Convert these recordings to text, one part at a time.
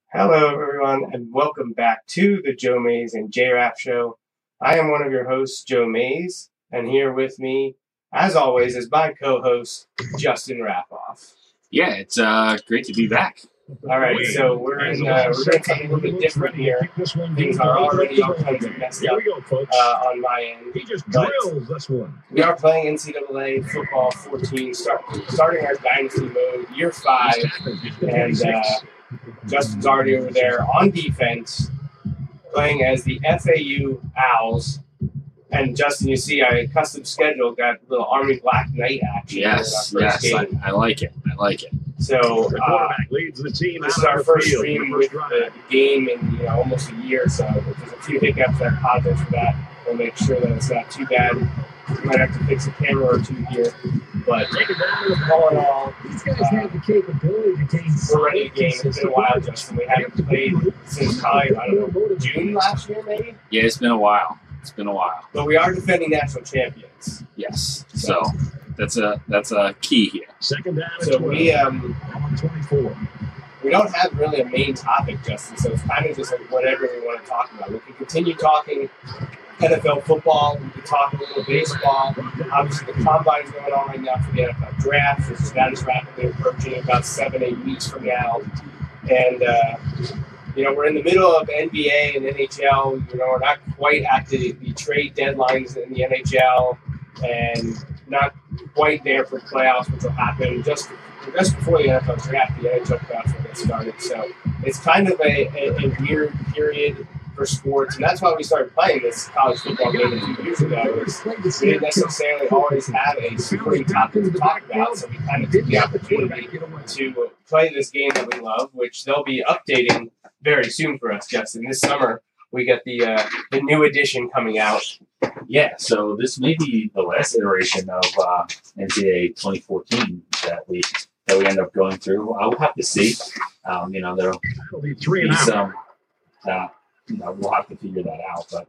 Hello, everyone, and welcome back to the Joe Mays and J-Raff Show. I am one of your hosts, Joe Mays, and here with me, as always, is my co-host, Justin Raffoff. Yeah, it's great to be back. All right, so we're doing something a little bit different here. Things are already all kinds of messed up on my end. But we are playing NCAA Football 14, starting our Dynasty mode, Year 5, and Justin's already over there on defense, playing as the FAU Owls. And Justin, you see, I custom scheduled got a little Army Black Knight action. Yes, I like it. So this is our first stream with the game in almost a year. So if there's a few hiccups, I apologize for that. We'll make sure that it's not too bad. We might have to fix a camera or two here. But all in all, these guys have the capability to gain. We're ready to game. It's been a while, Justin. We haven't played since probably, I don't know, June last year, maybe? Yeah, it's been a while. But we are defending national champions. Yes. So that's a key here. So we don't have really a main topic, Justin. So it's kind of just like whatever we want to talk about. We can continue talking NFL football. We can talk a little baseball. Obviously, the combine's going on right now for the NFL draft, which is that is rapidly approaching about 7-8 weeks from now. And we're in the middle of NBA and NHL. We're not quite at the trade deadlines in the NHL, and not quite there for playoffs, which will happen just before the NFL draft. The NHL playoffs will get started. So it's kind of a weird period for sports, and that's why we started playing this college football game a few years ago. We didn't necessarily always have a spring topic to talk about, so we kind of took the opportunity to play this game that we love, which they'll be updating very soon for us, Justin. This summer, we get the new edition coming out. Yeah, so this may be the last iteration of NCAA 2014 that we end up going through. I'll have to see. There'll be some. We'll have to figure that out. But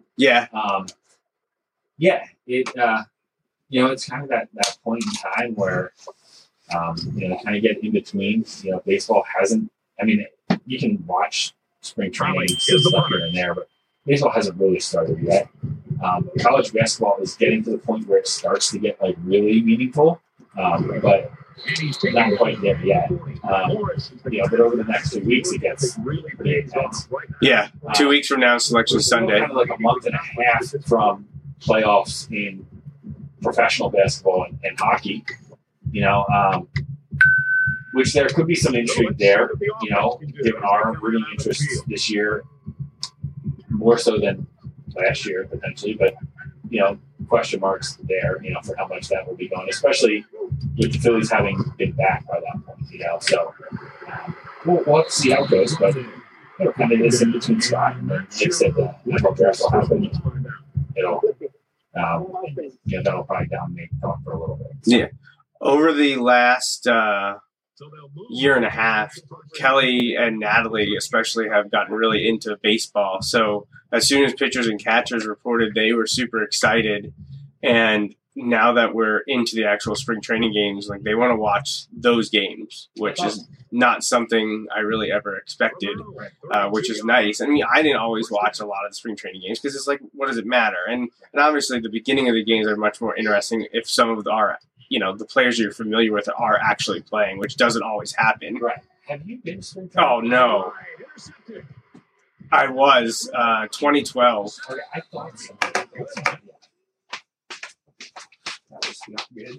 it's kind of that point in time where kind of get in between. Baseball hasn't. I mean, you can watch spring training stuff here and there, but baseball hasn't really started yet. College basketball is getting to the point where it starts to get really meaningful, but not quite there yet. But over the next 2 weeks, it gets pretty intense. Yeah, 2 weeks from now, Selection Sunday. Kind of like a month and a half from playoffs in professional basketball and hockey. Which there could be some intrigue there, given our rooting interest this year, more so than last year potentially, but question marks there, for how much that will be going, especially with the Phillies having been back by that point, So we'll have to see how it goes, but kind of this in between spot. And then Nick said the NFL draft will happen. That'll probably dominate talk for a little bit. So. Yeah. Over the last year and a half, Kelly and Natalie especially have gotten really into baseball. So as soon as pitchers and catchers reported, they were super excited. And now that we're into the actual spring training games, they want to watch those games, which is not something I really ever expected, which is nice. I mean, I didn't always watch a lot of the spring training games because it's what does it matter? And obviously the beginning of the games are much more interesting if some of our the players you're familiar with are actually playing, which doesn't always happen. Right. Have you been spring training? Oh, no. I was, 2012. Okay, I thought so. That was not good.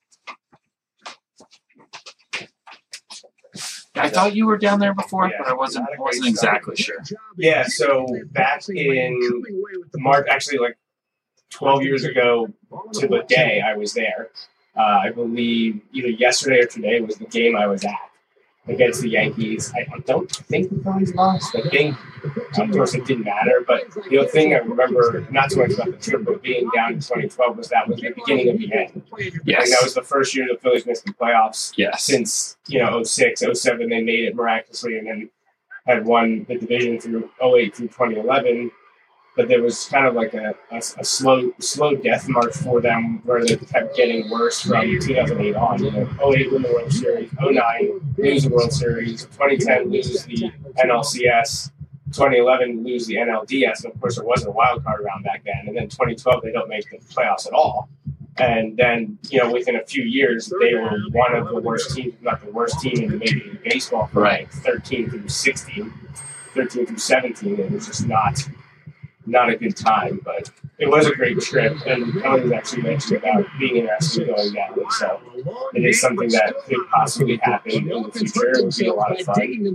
I thought you were down there before, but I wasn't exactly sure. Yeah, so back in March, actually 12 years ago to the day I was there. I believe either yesterday or today was the game I was at against the Yankees. I don't think the Phillies lost. I think, of course, it didn't matter. But the other thing I remember, not so much about the trip, but being down in 2012, was that was the beginning of the end. Yes. That was the first year the Phillies missed the playoffs. Yes. Since 06, 07, they made it miraculously and then had won the division through 08 through 2011. but there was kind of like a slow death march for them where they kept getting worse from 2008 on. 08 win the World Series, 09 lose the World Series, 2010 lose the NLCS, 2011 lose the NLDS, and of course there wasn't a wild card round back then. And then 2012 they don't make the playoffs at all. And then, within a few years, they were one of the worst teams, if not the worst team in Major League Baseball for like 13 through 16, 13 through 17. It was just not a good time, but it was a great trip. And Kelly was actually mentioned about being interested in going down. So it is something that could possibly happen in the future. It would be a lot of fun.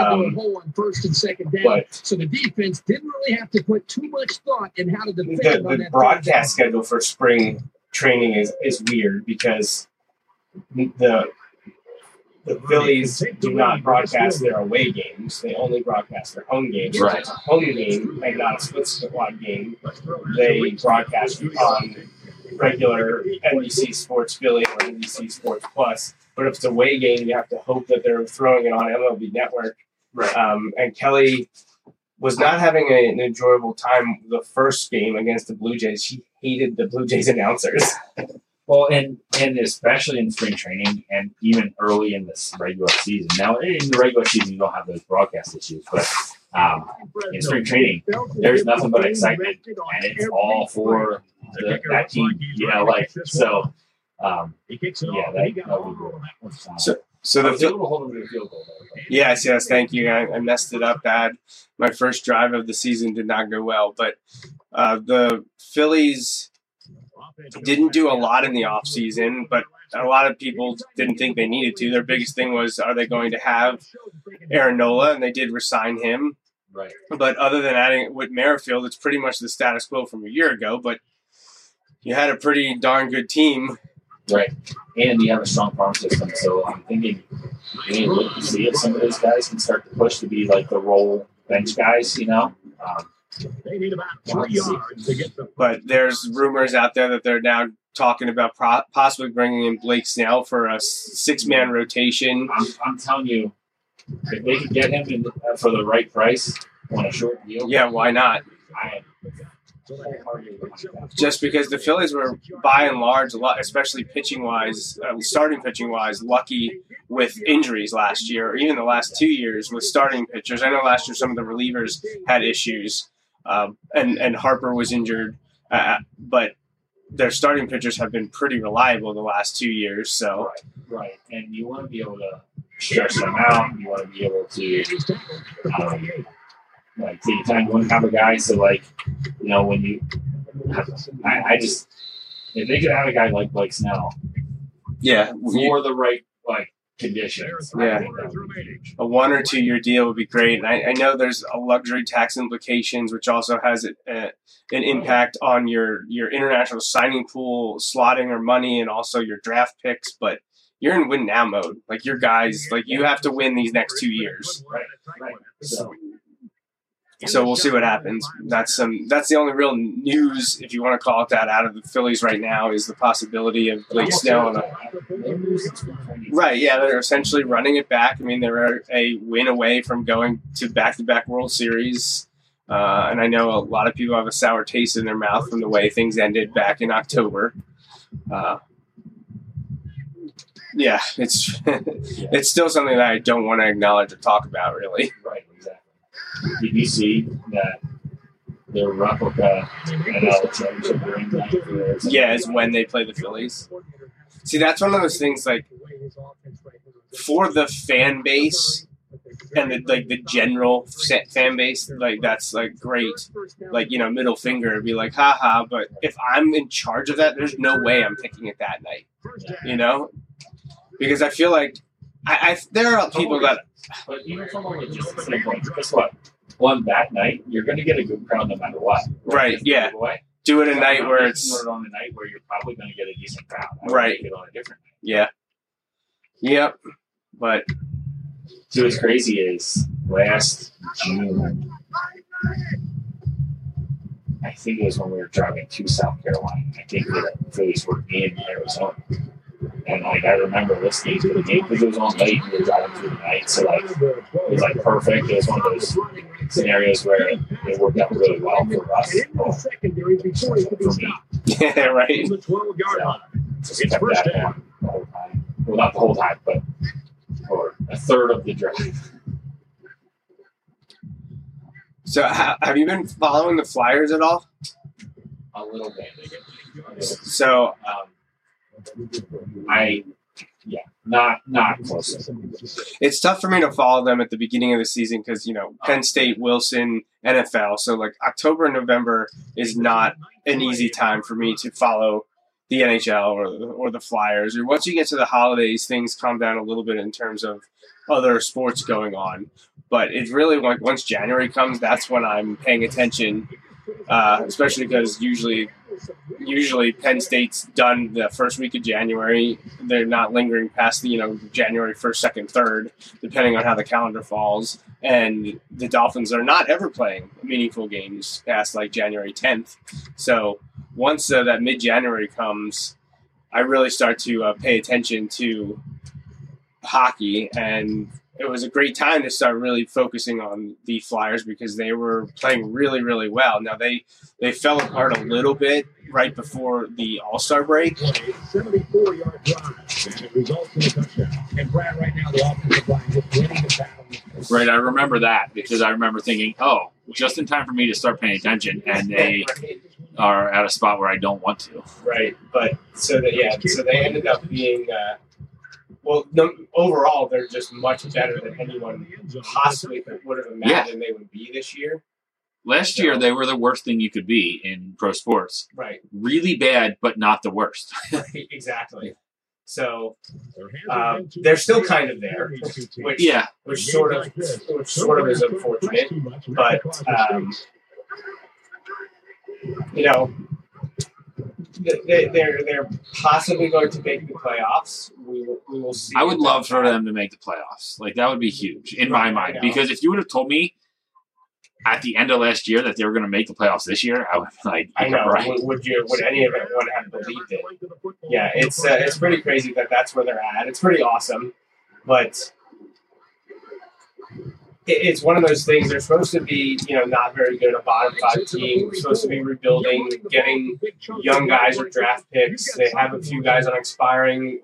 But so the defense didn't really have to put too much thought in how to defend. The broadcast schedule for spring training is weird because the Phillies do not broadcast their away games. They only broadcast their home games. Right. It's a home game and not a split squad game. They broadcast on regular NBC Sports Philly or NBC Sports Plus. But if it's a away game, you have to hope that they're throwing it on MLB Network. Right. And Kelly was not having an enjoyable time the first game against the Blue Jays. She hated the Blue Jays announcers. Well, and especially in spring training and even early in this regular season. Now, in the regular season, you don't have those broadcast issues, but in spring training, there's nothing but excitement, and it's all for that team, so. So the field goal. Yes, thank you. I messed it up bad. My first drive of the season did not go well, but the Phillies didn't do a lot in the offseason, but a lot of people didn't think they needed to. Their biggest thing was, are they going to have Aaron Nola? And they did resign him. Right. But other than adding Whit Merrifield, it's pretty much the status quo from a year ago, but you had a pretty darn good team. Right. And you have a strong farm system, so I'm thinking we need to look to see if some of those guys can start to push to be like the role bench guys, They need about 3 yards to get the. But there's rumors out there that they're now talking about possibly bringing in Blake Snell for a 6-man rotation. I'm telling you, if they can get him for the right price on a short deal, yeah, why not? Just because the Phillies were, by and large, especially pitching-wise, starting pitching-wise, lucky with injuries last year, or even the last 2 years with starting pitchers. I know last year some of the relievers had issues, and Harper was injured, but their starting pitchers have been pretty reliable the last 2 years. So, right. And you want to be able to stretch them out. You want to be able to take your time. You want to have a guy so, when you – I just – if they could have a guy like Blake Snell for the right, conditions. Yeah. A 1 or 2 year deal would be great. And I know there's a luxury tax implications, which also has an impact on your international signing pool slotting or money and also your draft picks. But you're in win now mode. Your guys, you have to win these next 2 years. Right. So we'll see what happens. That's the only real news, if you want to call it that, out of the Phillies right now is the possibility of Blake Snell. Right, yeah, they're essentially running it back. I mean, they're a win away from going to back-to-back World Series. And I know a lot of people have a sour taste in their mouth from the way things ended back in October. Yeah, it's it's still something that I don't want to acknowledge or talk about, really. Right, exactly. Did you see that their replica NL championship ring night? Yeah, is when they play the Phillies. See, that's one of those things, for the fan base and the general fan base, that's great. Middle finger would be haha. But if I'm in charge of that, there's no way I'm picking it that night. Because I feel like there are people that. But even from a logistics standpoint, guess what? On that night, you're going to get a good crowd no matter what. Right, yeah. Do it a night where it's... Do it on a night where you're probably going to get a decent crowd. Right. Make it on a different night. Yeah. Yep. But... See, what's crazy is last June, I think it was when we were driving to South Carolina. I think the Phillies were in Arizona. And I remember listening to the game because it was on late. We were driving through the night, so it was perfect. It was one of those scenarios where it worked out really well for us. And into the secondary before he could be For me. stopped. Yeah, right. On the 12-yard line. Just kept that going the whole time. Well, not the whole time, but for a third of the drive. So, have you been following the Flyers at all? A little bit. So, Not close. it's tough for me to follow them at the beginning of the season because, Penn State, Wilson, NFL. So, like, October and November is not an easy time for me to follow the NHL or the Flyers. Or once you get to the holidays, things calm down a little bit in terms of other sports going on. But it's really like once January comes, that's when I'm paying attention, especially because usually Penn State's done the first week of January. They're not lingering past the January 1st, 2nd, 3rd, depending on how the calendar falls. And the Dolphins are not ever playing meaningful games past like January 10th. So once that mid-January comes, I really start to pay attention to hockey, and it was a great time to start really focusing on the Flyers because they were playing really, really well. Now, they fell apart a little bit right before the All-Star break. 74-yard drive, and it results in a touchdown. And Brad, right now, the offensive line is winning the battle. Right, I remember that because I remember thinking, just in time for me to start paying attention, and they are at a spot where I don't want to. Right, but so they ended up being. Overall, they're just much better than anyone possibly would have imagined they would be this year. Last year, they were the worst thing you could be in pro sports. Right. Really bad, but not the worst. Exactly. So they're still kind of there, which sort of is unfortunate. But they're possibly going to make the playoffs. We will see. I would love for them to make the playoffs. Like, that would be huge in my mind. Because if you would have told me at the end of last year that they were going to make the playoffs this year, I would be like, I know. Right. Would any of anyone have believed it? Yeah, it's pretty crazy that's where they're at. It's pretty awesome, but it's one of those things. They're supposed to be, not very good, a bottom 5 team. They're supposed to be rebuilding, getting young guys or draft picks. They have a few guys on expiring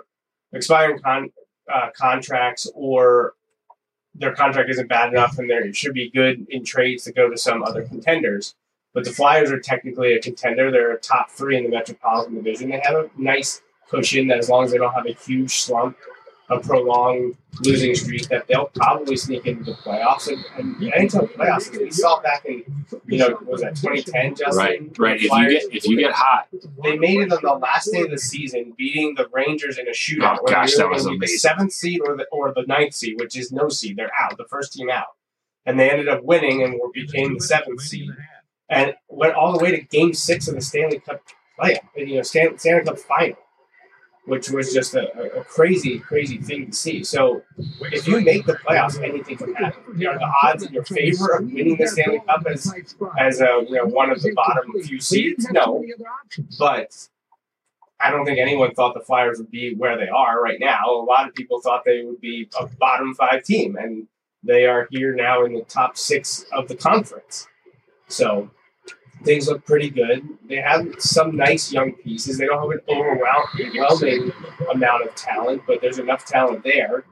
contracts, or their contract isn't bad enough, and they should be good in trades to go to some other contenders. But the Flyers are technically a contender. They're a top 3 in the Metropolitan Division. They have a nice cushion that as long as they don't have a huge slump, a prolonged losing streak, that they'll probably sneak into the playoffs. And NHL playoffs, as we saw back in, was that 2010, Justin? Right. If you get hot, they made it on the last day of the season, beating the Rangers in a shootout. Oh gosh, that was amazing. The 7th seed or the 9th seed, which is no seed. They're out, the first team out, and they ended up winning and became the 7th seed, and went all the way to Game 6 of the Stanley Cup playoff, Stanley Cup final, which was just a crazy, crazy thing to see. So if you make the playoffs, anything can happen. Are the odds in your favor of winning the Stanley Cup as one of the bottom few seeds? No. But I don't think anyone thought the Flyers would be where they are right now. A lot of people thought they would be a bottom 5 team, and they are here now in the top 6 of the conference. So things look pretty good. They have some nice young pieces. They don't have an overwhelming amount of talent, but there's enough talent there.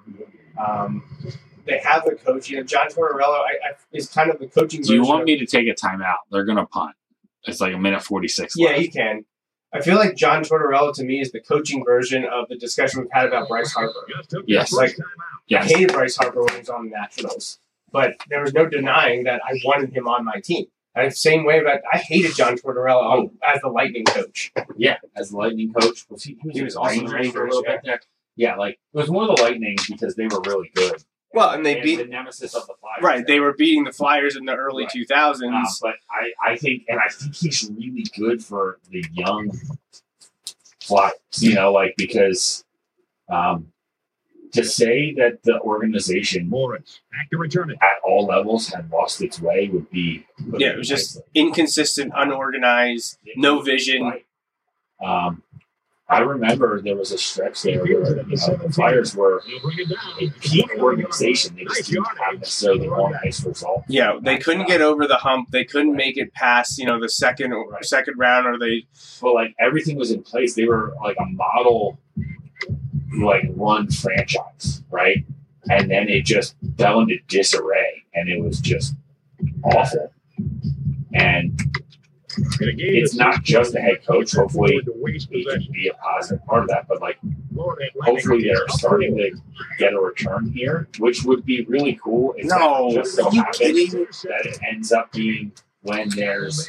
They have the coach. John Tortorella is kind of the coaching. Do you want me to take a timeout? They're going to punt. It's like a minute 46 left. Yeah, you can. I feel like John Tortorella to me is the coaching version of the discussion we've had about Bryce Harper. Yes. I hated Bryce Harper when he was on the Nationals, but there was no denying that I wanted him on my team. The same way that I hated John Tortorella as the Lightning coach. Yeah, as the Lightning coach. He was also Rangers for a little bit there. Yeah, it was more the Lightning because they were really good. Well, and they beat the nemesis of the Flyers. Right, they were beating the Flyers in the early 2000s. But I think he's really good for the young Flyers. Because to say that the organization at all levels had lost its way would be... it was just inconsistent, unorganized, no vision. Right. I remember there was a stretch there where the Flyers were a peak organization. They just didn't have necessarily one nice result. Yeah, they couldn't get over the hump. They couldn't make it past, the second round, or they. But like everything was in place. They were like a model, like run franchise, right? And then it just fell into disarray, and it was just awful. And it's not just the head coach. Hopefully, he can be a positive part of that. But like, hopefully, they're starting to get a return here, which would be really cool. If No, that just so are you happens kidding? that it ends up being when there's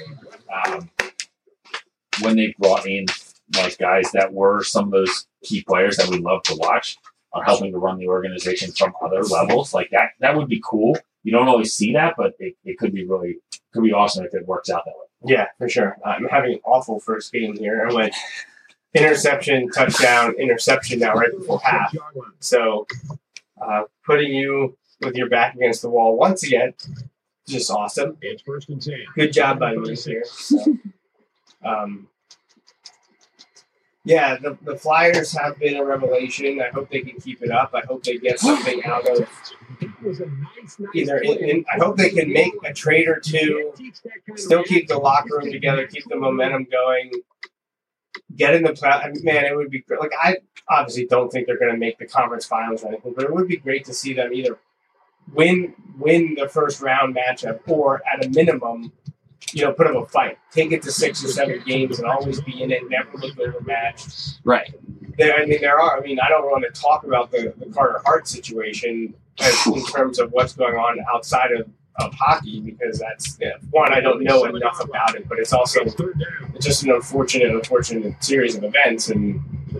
when they brought in like guys that were some of those key players that we love to watch are helping to run the organization from other levels. Like that would be cool. You don't always see that, but it could be awesome if it works out that way. Yeah, for sure. I'm having an awful first game here. I went interception, touchdown, interception now right before half. So putting you with your back against the wall once again, just awesome. It's first and 10. Good job by me here. So, yeah, the Flyers have been a revelation. I hope they can keep it up. I hope they get something out of either. I hope they can make a trade or two, still keep the locker room together, keep the momentum going, get in the play. I mean, man, it would be great. Like, I obviously don't think they're going to make the conference finals or anything, but it would be great to see them either win the first round matchup or at a minimum, put up a fight. Take it to 6 or 7 games and always be in it, never look overmatched. Right. I don't want to talk about the Carter Hart situation in terms of what's going on outside of hockey, because that's, one, I don't know enough about it, but it's also just an unfortunate series of events. And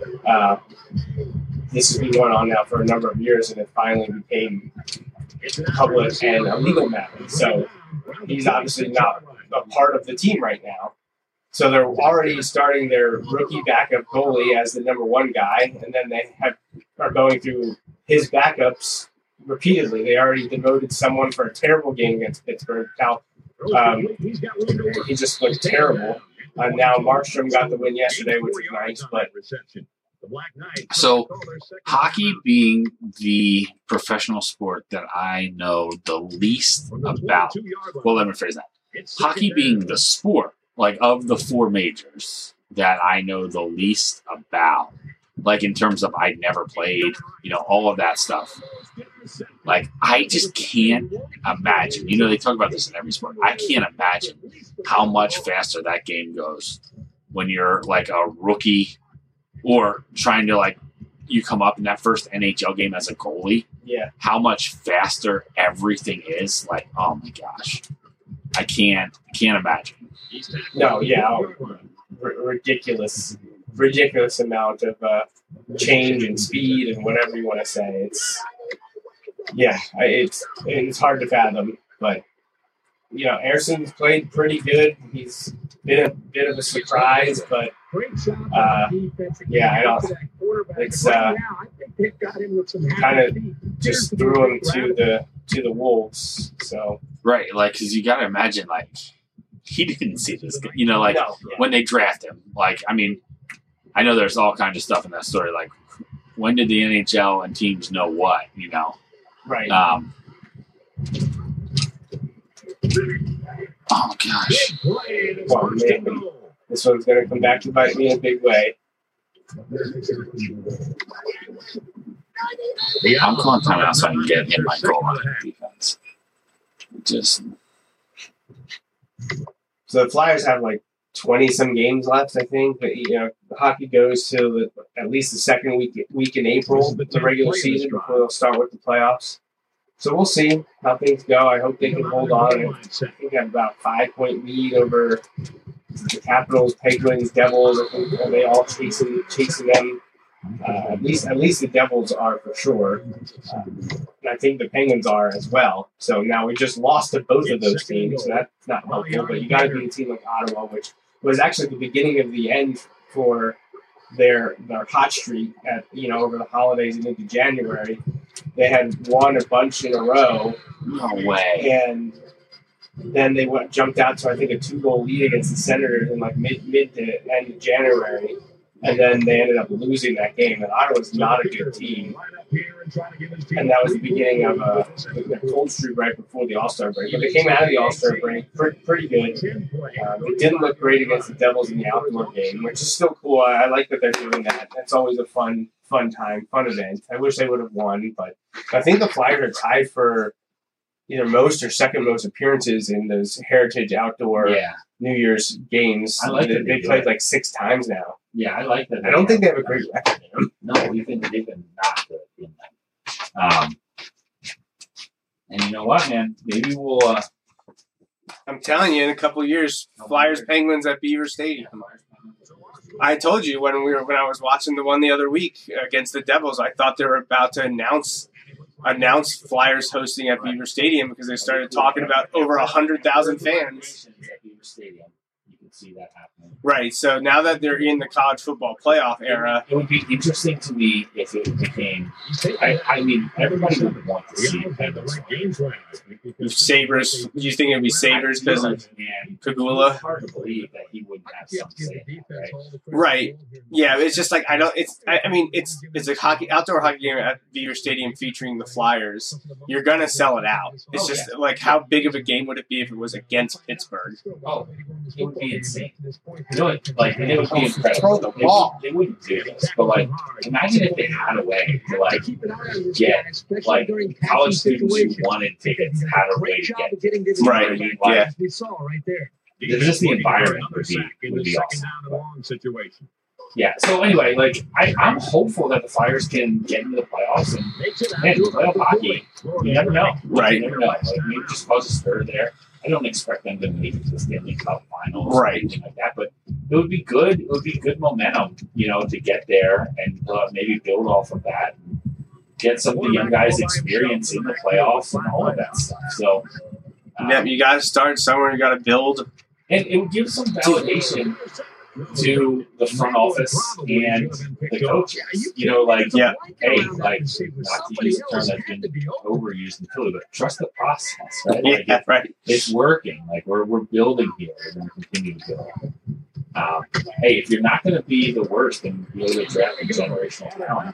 this has been going on now for a number of years, and it finally became public and a legal matter. So he's obviously not a part of the team right now. So they're already starting their rookie backup goalie as the number 1 guy, and then they are going through his backups repeatedly. They already demoted someone for a terrible game against Pittsburgh. He just looked terrible. Now Markstrom got the win yesterday, which is nice, but so hockey being the professional sport that I know the least about. Well, let me phrase that. Hockey being the sport, like, of the 4 majors that I know the least about, like, in terms of I never played, all of that stuff. Like, I just can't imagine. They talk about this in every sport. I can't imagine how much faster that game goes when you're, like, a rookie or trying to, like, you come up in that first NHL game as a goalie. Yeah. How much faster everything is. Like, oh, my gosh. I can't imagine. No, yeah, ridiculous amount of change and speed and whatever you want to say. It's hard to fathom, but Erson's played pretty good. He's been a bit of a surprise, but it's kind of just threw him to the wolves. So right, like, because you got to imagine, like, he didn't see this, when they draft him. Like, I mean, I know there's all kinds of stuff in that story. Like, when did the NHL and teams know what? Right. Oh gosh. Well, man, this one's going to come back to bite me in a big way. I'm calling timeout so I can get in my goal line defense. So the Flyers have like 20-some games left, I think. But the hockey goes to at least the second week in April, the regular season, before they'll start with the playoffs. So we'll see how things go. I hope they can hold on. I think they have about a 5-point lead over the Capitals, Penguins, Devils. I think are they all chasing them. At least the Devils are for sure. And I think the Penguins are as well. So now we just lost to both of those teams, so that's not helpful. But you got to beat a team like Ottawa, which was actually the beginning of the end for their hot streak at over the holidays and into January. They had won a bunch in a row. No way. And then they jumped out to, I think, a 2-goal lead against the Senators in like mid to end of January. And then they ended up losing that game. And Ottawa's not a good team. And that was the beginning of a cold streak right before the All-Star break. But they came out of the All-Star break pretty good. They didn't look great against the Devils in the outdoor game, which is still cool. I like that they're doing that. It's always a fun time, fun event. I wish they would have won, but I think the Flyers are tied for either most or second most appearances in those Heritage Outdoor New Year's games. I like they played like 6 times now. Yeah, I like that. I don't think they have a great record in them. No, they've been not good in them. And you know what, man? Maybe we'll. I'm telling you, in a couple of years, Flyers Penguins at Beaver Stadium. I told you when I was watching the one the other week against the Devils, I thought they were about to announce Flyers hosting at Beaver Stadium because they started talking about over 100,000 fans. At Beaver Stadium, you can see that happening. Right. So now that they're in the college football playoff era, it would be interesting to me if it became. I mean, everybody would want to see Penguins. Sabres. Do you think it would be Sabres because of Pegula? It's hard to believe that he wouldn't have something to say, right? Right. Yeah. It's just like it's a outdoor hockey game at Beaver Stadium featuring the Flyers. You're gonna sell it out. It's just like how big of a game would it be if it was against Pittsburgh? Oh, it would be insane. You know, like, and it would be incredible. Throw the ball. They wouldn't do this, but like, imagine if they had a way to like get like college students who wanted tickets had a way to get tickets. Right. I mean, like, yeah. Just the environment would be awesome. Yeah. So anyway, like I'm hopeful that the Flyers can get into the playoffs and playoff hockey. You never know. Right. You never know. Like, maybe just cause a stir there. I don't expect them to make it to the Stanley Cup Finals or anything like that, but it would be good. It would be good momentum, you know, to get there and maybe build off of that and get some of the young guys' experience in the playoffs and all of that stuff. So, you got to start somewhere. You got to build, and it would give some validation to the front office and the coaches. You know, like, hey, like, not to use the term that's been overused in Philly, but trust the process, right? Like, right. It's working. Like, we're building here. We're going to continue to build. Hey, if you're not going to be the worst and be able to draft a generational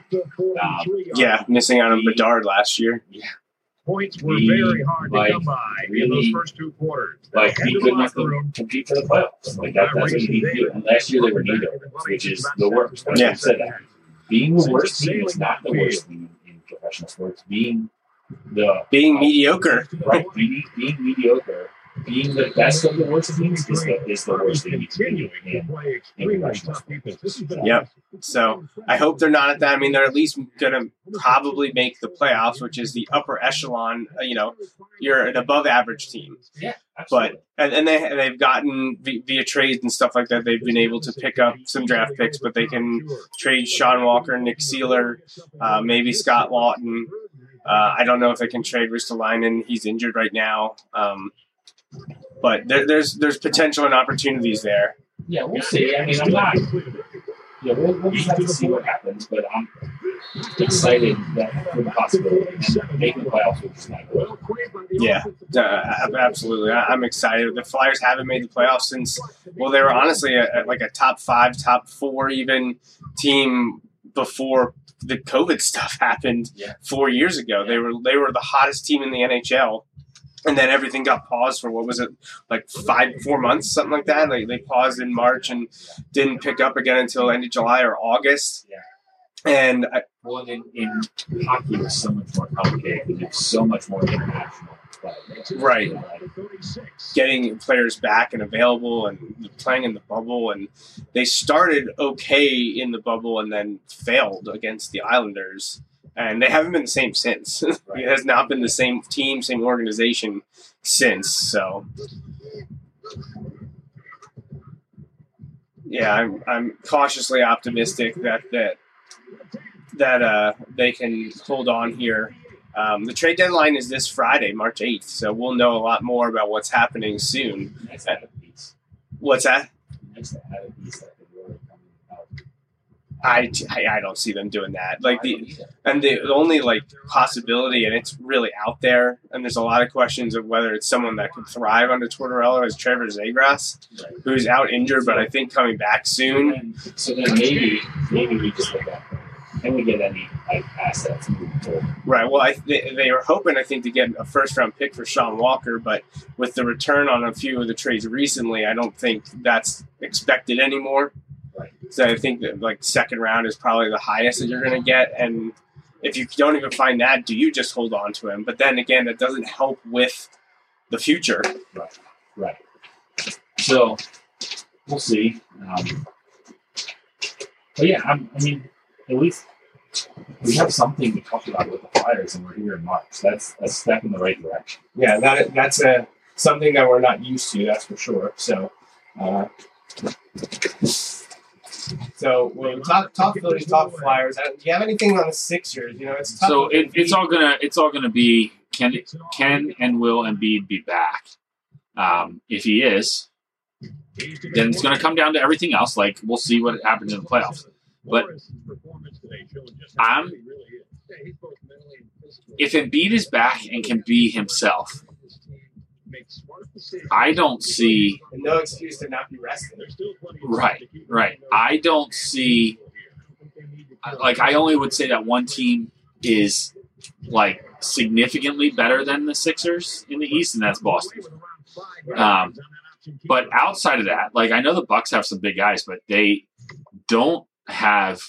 talent. Missing out on Bedard last year. Yeah. Points were very hard to come by in those first 2 quarters. Like, be good enough to compete for the playoffs. Like, that's what you need to do. And last year they were neither, which is the worst. I said that. Being the worst team is not the worst thing in professional sports. Being mediocre. Right. Being mediocre. Being the best of the worst teams is the worst thing you can do in professional sports. Yep. So I hope they're not at that. I mean, they're at least going to probably make the playoffs, which is the upper echelon. You know, you're an above average team. Yeah, absolutely. But and they've gotten via trades and stuff like that. They've been able to pick up some draft picks, but they can trade Sean Walker, Nick Seeler, maybe Scott Lawton. I don't know if they can trade Ristolainen. He's injured right now. But there's potential and opportunities there. Yeah, we'll see. I mean, I'm not. Yeah, we'll just have to see what happens. But I'm excited for the possibility. And making the playoffs is not good. Yeah, absolutely. I'm excited. The Flyers haven't made the playoffs since. Well, they were honestly like a top 5, top 4 even team before the COVID stuff happened 4 years ago. They were the hottest team in the NHL. And then everything got paused for, what was it, like 4 months, something like that? Like they paused in March and didn't pick up again until end of July or August. Yeah. And in hockey, it was so much more complicated because it's so much more international. Right. Getting players back and available and playing in the bubble. And they started okay in the bubble and then failed against the Islanders. And they haven't been the same since. It has not been the same team, same organization since. So, yeah, I'm cautiously optimistic that they can hold on here. The trade deadline is this Friday, March 8th. So we'll know a lot more about what's happening soon. What's that? I don't see them doing that. Like the only like possibility, and it's really out there, and there's a lot of questions of whether it's someone that could thrive under Tortorella is Trevor Zegras, who's out injured, but I think coming back soon. So then maybe we just look at and we get any like assets moving forward. Right. Well, they were hoping, I think, to get a first-round pick for Sean Walker, but with the return on a few of the trades recently, I don't think that's expected anymore. Right. So I think that like second round is probably the highest that you're going to get, and if you don't even find that, do you just hold on to him? But then again, that doesn't help with the future. Right. So we'll see. But yeah, I mean, at least we have something to talk about with the Flyers, and we're here in March. That's a step in the right direction. Yeah, that's something that we're not used to. That's for sure. So. So we'll talk Phillies, talk Flyers. Do you have anything on the Sixers? You know, it's tough. So it's all gonna be can and will Embiid be back? If he is, then it's gonna come down to everything else. Like we'll see what happens in the playoffs. But if Embiid is back and can be himself, I don't see. And no excuse to not be rested. Right. I don't see. Like, I only would say that one team is like significantly better than the Sixers in the East, and that's Boston. But outside of that, like I know the Bucks have some big guys, but they don't have.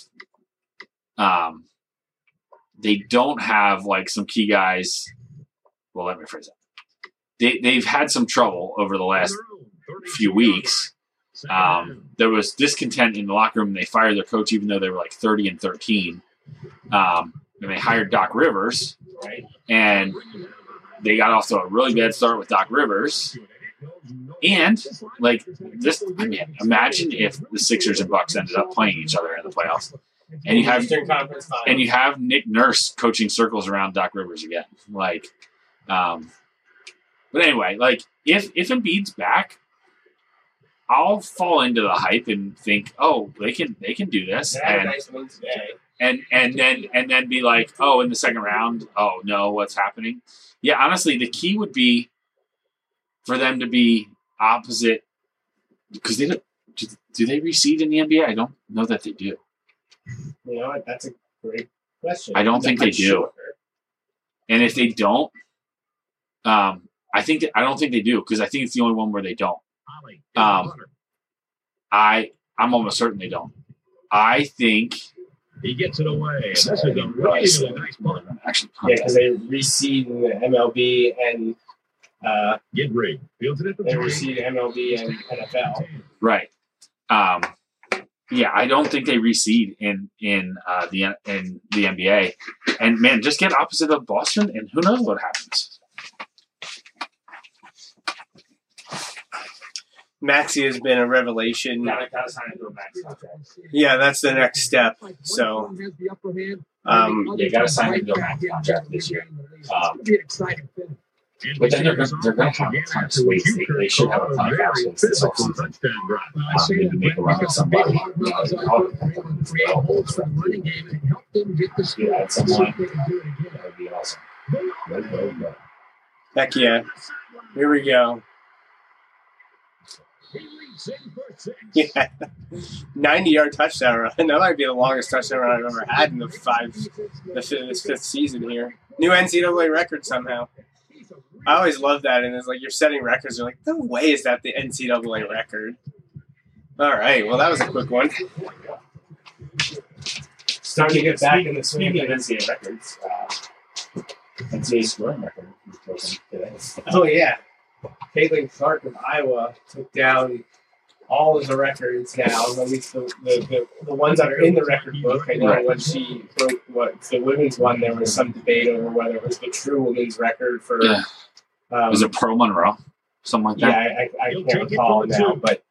They don't have like some key guys. Well, let me phrase it. They've had some trouble over the last few weeks. There was discontent in the locker room. And they fired their coach, even though they were like 30-13. And they hired Doc Rivers, right? And they got off to a really bad start with Doc Rivers. And like this, I mean, imagine if the Sixers and Bucks ended up playing each other in the playoffs, and you have Nick Nurse coaching circles around Doc Rivers again, like. But anyway, like if Embiid's back, I'll fall into the hype and think, oh, they can do this, and then be like, oh, in the second round, oh no, what's happening? Yeah, honestly, the key would be for them to be opposite, because they don't. Do they reseed in the NBA? I don't know that they do. You know what? That's a great question. I don't think they do. Sure. And if they don't, I don't think they do, because I think it's the only one where they don't. I'm almost certain they don't. I think he gets it away. This is a nice because they reseed in the MLB and they reseed MLB and NFL. Right. Yeah, I don't think they reseed in the NBA. And man, just get opposite of Boston, and who knows what happens. Maxey has been a revelation. Yeah, that's the next step. So, you got to sign him to a max contract this year. But then they're going to have a ton of space. They should have a ton of cap space this offseason. Maybe make a run with somebody. Add someone. That would be awesome. Heck yeah. Here we go. Yeah, 90-yard touchdown run. That might be the longest touchdown run I've ever had in this fifth season here. New NCAA record somehow. I always love that, and it's like you're setting records. You're like, no way is that the NCAA record. All right, well that was a quick one. Starting to get back in the swing of NCAA records. NCAA scoring record was broken today. Oh yeah. Caitlin Clark of Iowa took down all of the records now, at least the ones that are in the record book. I know when she broke the women's one, there was some debate over whether it was the true women's record for. Yeah. Was it Pearl Monroe? Something like that? Yeah, I can't recall now, but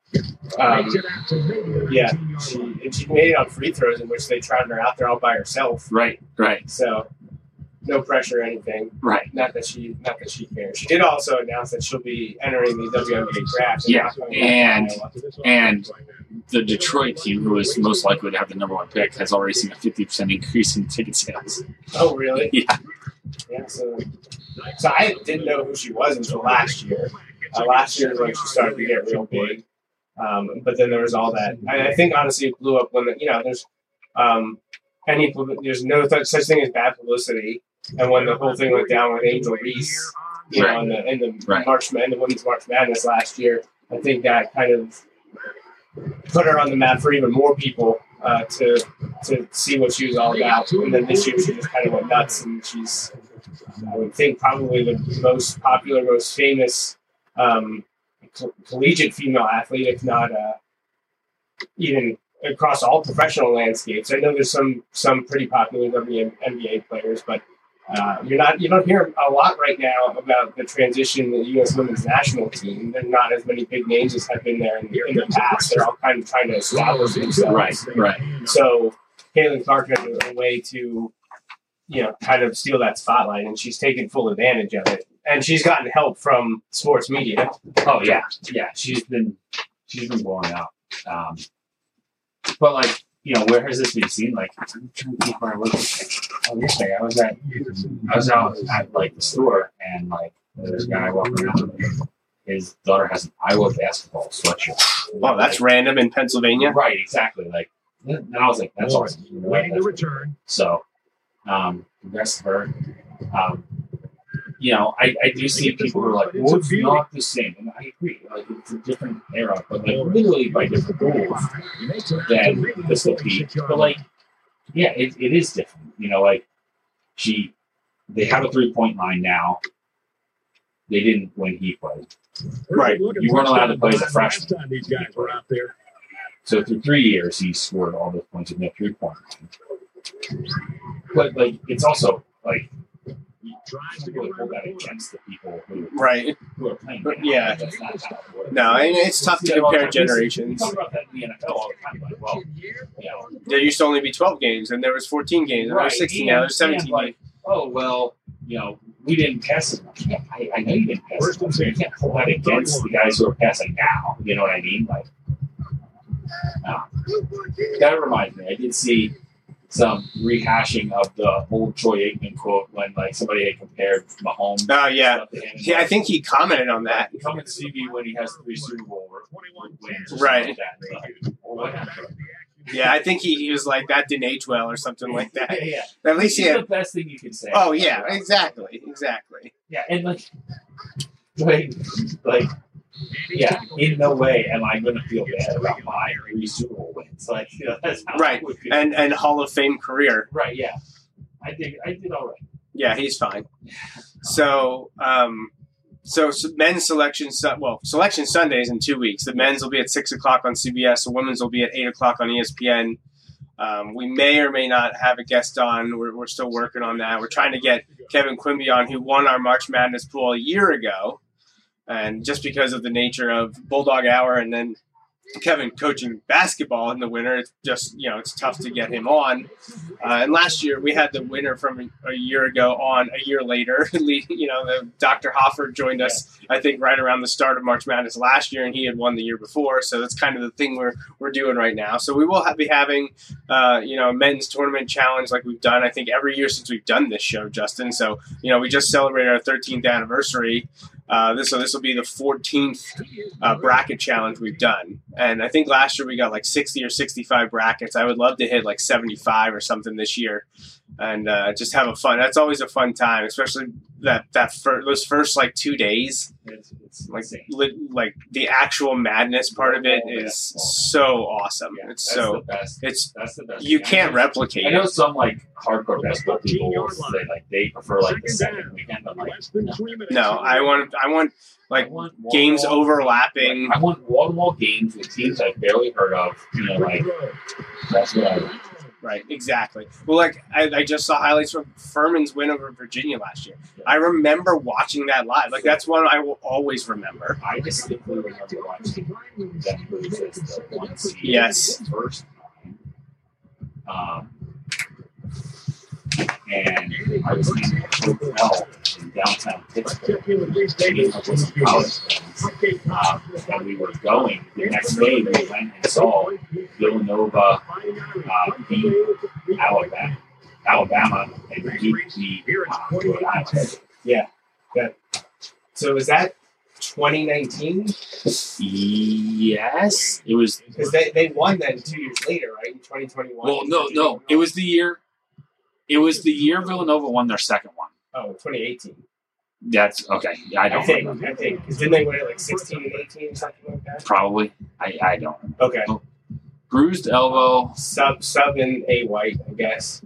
yeah, she made it on free throws in which they trotted her out there all by herself. Right. So. no pressure or anything. Right. Not that she cares. She did also announce that she'll be entering the WNBA draft. Yeah, and and the Detroit team, who is most likely to have the number 1 pick, has already seen a 50% increase in ticket sales. Oh, really? Yeah. Yeah. So I didn't know who she was until last year. Last year is when she started to get real big. But then there was all that. I think honestly it blew up when there's there's no such thing as bad publicity. And when the whole thing went down with Angel Reese, in the Women's March Madness last year, I think that kind of put her on the map for even more people to see what she was all about. And then this year she just kind of went nuts, and she's, I would think, probably the most popular, most famous collegiate female athlete, if not even across all professional landscapes. I know there's some pretty popular WNBA players, but you don't hear a lot right now about the transition to the U.S. women's national team. There's not as many big names as have been there in the past. They're all kind of trying to establish themselves. Right. So Caitlin Clark has a way to, kind of steal that spotlight, and she's taken full advantage of it. And she's gotten help from sports media. Oh yeah. She's been blowing up. But like, where has this been seen? Like, I'm trying to think where I was. Yesterday I was out at like the store, and like there's a guy walking around. His daughter has an Iowa basketball sweatshirt. Oh, that's random in Pennsylvania. Right, exactly. Like, and I was like, that's awesome. Waiting to return. So, congrats to her. I do see people who are like, well, it's not the same. And I agree. Like, it's a different era, but like literally by different rules than this will be. But like, yeah, it is different. Like they have a 3-point line now. They didn't when he played. Right. You weren't allowed to play as a freshman. These guys were out there. So through 3 years, he scored all those points in the 3-point line. But like, it's also like, you try to really hold that against the people who are playing. But, now. yeah. That's not how it works. No, and it's tough to compare generations. We talk about that in the NFL all the time. Like, well, There used to only be 12 games, and there was 14 games, and there was 16. Now there's 17 games. Oh, well, we didn't pass as much. Yeah, I know you didn't pass as much. So you can't hold that against the guys who are passing now. You know what I mean? Like, that reminds me. I did see some rehashing of the old Troy Aikman quote when like somebody had compared Mahomes. Oh, yeah. stuff to him. Yeah, I think he commented on that. Come and see me when he has 3 Super Bowl wins. or Right. something like that. Like, well, what happened? Yeah, I think he was like, that didn't age well or something like that. Yeah. At least he It's had. the best thing you can say. Oh, yeah, exactly. Yeah, and like, yeah, in no way am I going to feel bad about my 3 Super Bowl wins. Like, that's how Right. I would feel. And Hall of Fame career. Right, yeah. I did all right. Yeah, he's fine. So men's selection Sundays in 2 weeks. The men's will be at 6:00 on CBS. The women's will be at 8:00 on ESPN. We may or may not have a guest on. We're still working on that. We're trying to get Kevin Quimby on, who won our March Madness pool a year ago. And just because of the nature of Bulldog Hour and then Kevin coaching basketball in the winter, it's just, it's tough to get him on. And last year we had the winner from a year ago on a year later. Dr. Hoffer joined us, I think, right around the start of March Madness last year, and he had won the year before. So that's kind of the thing we're doing right now. So we will be having, a men's tournament challenge like we've done, I think, every year since we've done this show, Justin. So, we just celebrated our 13th anniversary. This will be the 14th bracket challenge we've done. And I think last year we got like 60 or 65 brackets. I would love to hit like 75 or something this year and just have a fun. That's always a fun time, especially those first like 2 days. It's Like the actual madness part of it is so awesome. Yeah, it's that's so the best. That's the best. you can't replicate I know it. some like hardcore basketball people they prefer like the second weekend. I'm like, No, I want like wall-to-wall games overlapping. I want wall-to-wall games with teams I've barely heard of. Like that's what I want. Right, exactly. Well, like I just saw highlights from Furman's win over Virginia last year. I remember watching that live. Like that's one I will always remember. I distinctly remember watching them lose as the 1 seed. Yes. The first time. and I was in a hotel in downtown Pittsburgh, meeting up with some college friends, and we were going. The next day, we went and saw Villanova beat Alabama, and Duke beat Rhode Island. Yeah. So was that 2019? Yes, it was. Because they won then 2 years later, right? In 2021. Well, no. It was the year. It was the year Villanova won their second one. Oh, 2018. That's okay. I don't remember. I think. Because didn't they win it like 16 and 18 or something like that? Probably. I don't. Okay. Bruised elbow. Sub in A White, I guess.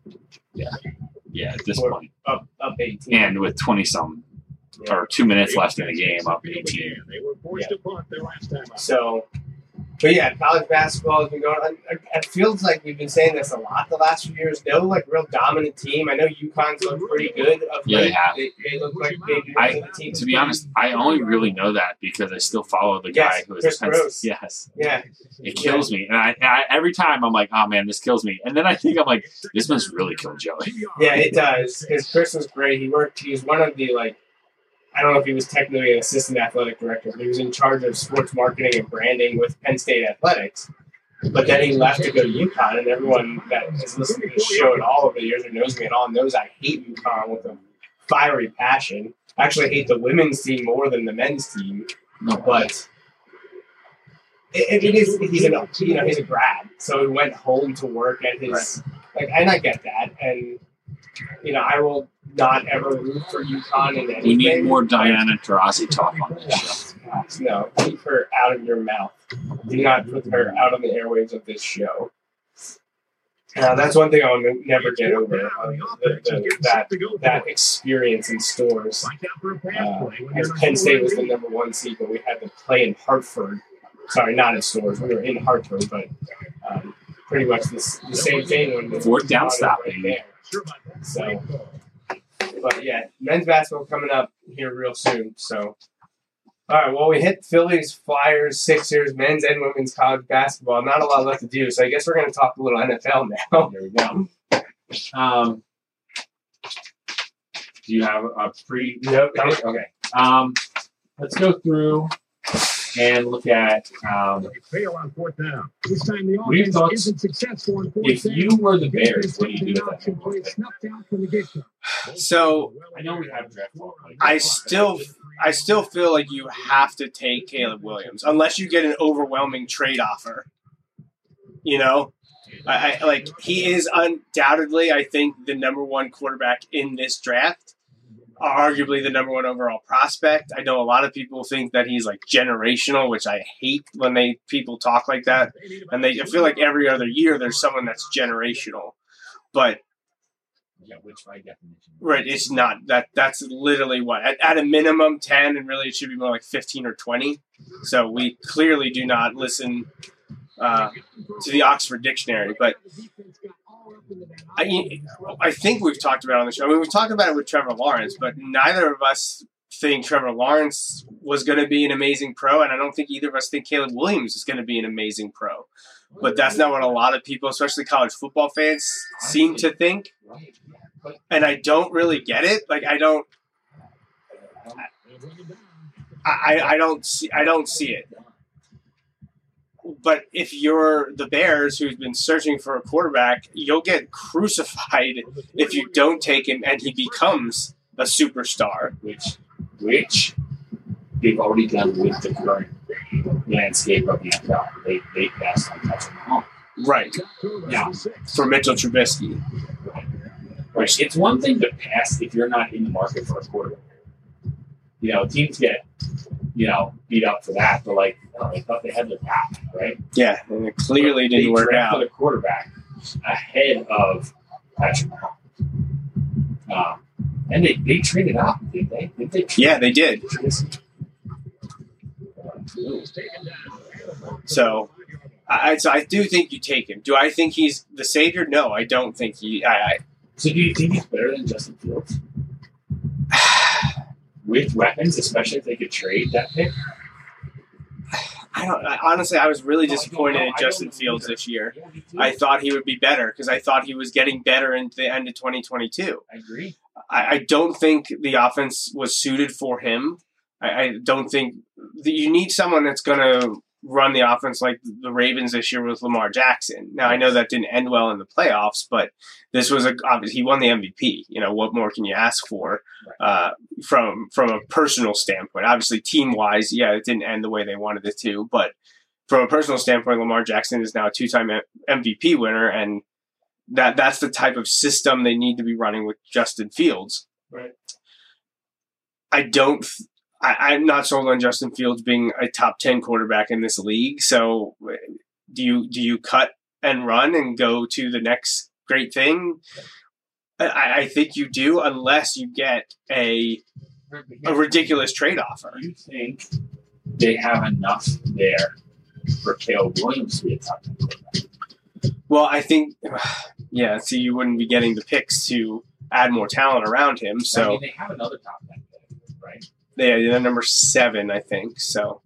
Yeah, at this Or point. Up 18. And with 20-some, or 2 minutes left in the game, up 18. They were forced to punt their last time out. So, but yeah, college basketball has been going on. It feels like we've been saying this a lot the last few years. No, like, real dominant team. I know UConn's look pretty good. Yeah, they have. They look like they do. The team To be honest, I only really know that because I still follow the guy who is Chris Gross. Yes. Yeah. It kills me. And I every time I'm like, oh man, this kills me. And then I think I'm like, this must really kill Joey. Yeah, it does. Because Chris was great. He was one of the, like, I don't know if he was technically an assistant athletic director, but he was in charge of sports marketing and branding with Penn State Athletics. But then he left to go to UConn, and everyone that has listened to this show at all over the years or knows me at all knows I hate UConn with a fiery passion. I actually hate the women's team more than the men's team, but it is he's a grad, so he went home to work at his and I get that, and I will not ever root for UConn in anything. We need more Diana Taurasi talk on this show. No, keep her out of your mouth. Do not put her out on the airwaves of this show. That's one thing I'll never get over. That experience in stores. As Penn State was the #1 seed, but we had to play in Hartford. Sorry, not in stores. We were in Hartford, but pretty much the same thing when the fourth down stop right there. So, but yeah, men's basketball coming up here real soon. So, all right. Well, we hit Phillies, Flyers, Sixers, men's and women's college basketball. Not a lot left to do. So I guess we're going to talk a little NFL now. There we go. Do you have a Nope. Okay. Let's go through and look at. They fail on fourth down. This time the We've offense thought- isn't successful on fourth If down. you were the Bears, what do you do with that? So I know we have draft. I still feel like you have to take Caleb Williams unless you get an overwhelming trade offer. I like he is undoubtedly, I think, the #1 quarterback in this draft. Arguably the #1 overall prospect. I know a lot of people think that he's like generational, which I hate when people talk like that. And I feel like every other year there's someone that's generational, but which by definition, right? It's not that's literally what at a minimum 10, and really it should be more like 15 or 20. So we clearly do not listen to the Oxford Dictionary, but I think we've talked about it on the show. I mean, we've talked about it with Trevor Lawrence, but neither of us think Trevor Lawrence was going to be an amazing pro, and I don't think either of us think Caleb Williams is going to be an amazing pro. But that's not what a lot of people, especially college football fans, seem to think. And I don't really get it. Like I don't see it. But if you're the Bears, who's been searching for a quarterback, you'll get crucified if you don't take him and he becomes a superstar. Which they've already done with the current landscape of the NFL. They passed on Patrick Mahomes. Right. Yeah. For Mitchell Trubisky. Right. It's one thing to pass if you're not in the market for a quarterback. Teams get, beat up for that, but they thought they had their path, right? Yeah, and it clearly didn't work out. They drafted a quarterback ahead of Patrick Mahomes. And they traded up, didn't they? Yeah, they did. So I do think you take him. Do I think he's the savior? No, I don't think he. So do you think he's better than Justin Fields? With weapons, especially if they could trade that pick? Honestly, I was really disappointed in Justin Fields this year. I thought he would be better because I thought he was getting better into the end of 2022. I agree. I don't think the offense was suited for him. I don't think you need someone that's going to run the offense like the Ravens this year with Lamar Jackson. Now, I know that didn't end well in the playoffs, but this was he won the MVP. What more can you ask for from a personal standpoint? Obviously, team-wise, it didn't end the way they wanted it to, but from a personal standpoint, Lamar Jackson is now a 2-time MVP winner, and that's the type of system they need to be running with Justin Fields. Right. I'm not sold on Justin Fields being a top 10 quarterback in this league. So do you cut and run and go to the next great thing? I think you do, unless you get a ridiculous trade offer. Do you think they have enough there for Caleb Williams to be a top 10 quarterback? Well, I think, so you wouldn't be getting the picks to add more talent around him. So they have another top 10 pick, right? They're number 7, I think. So,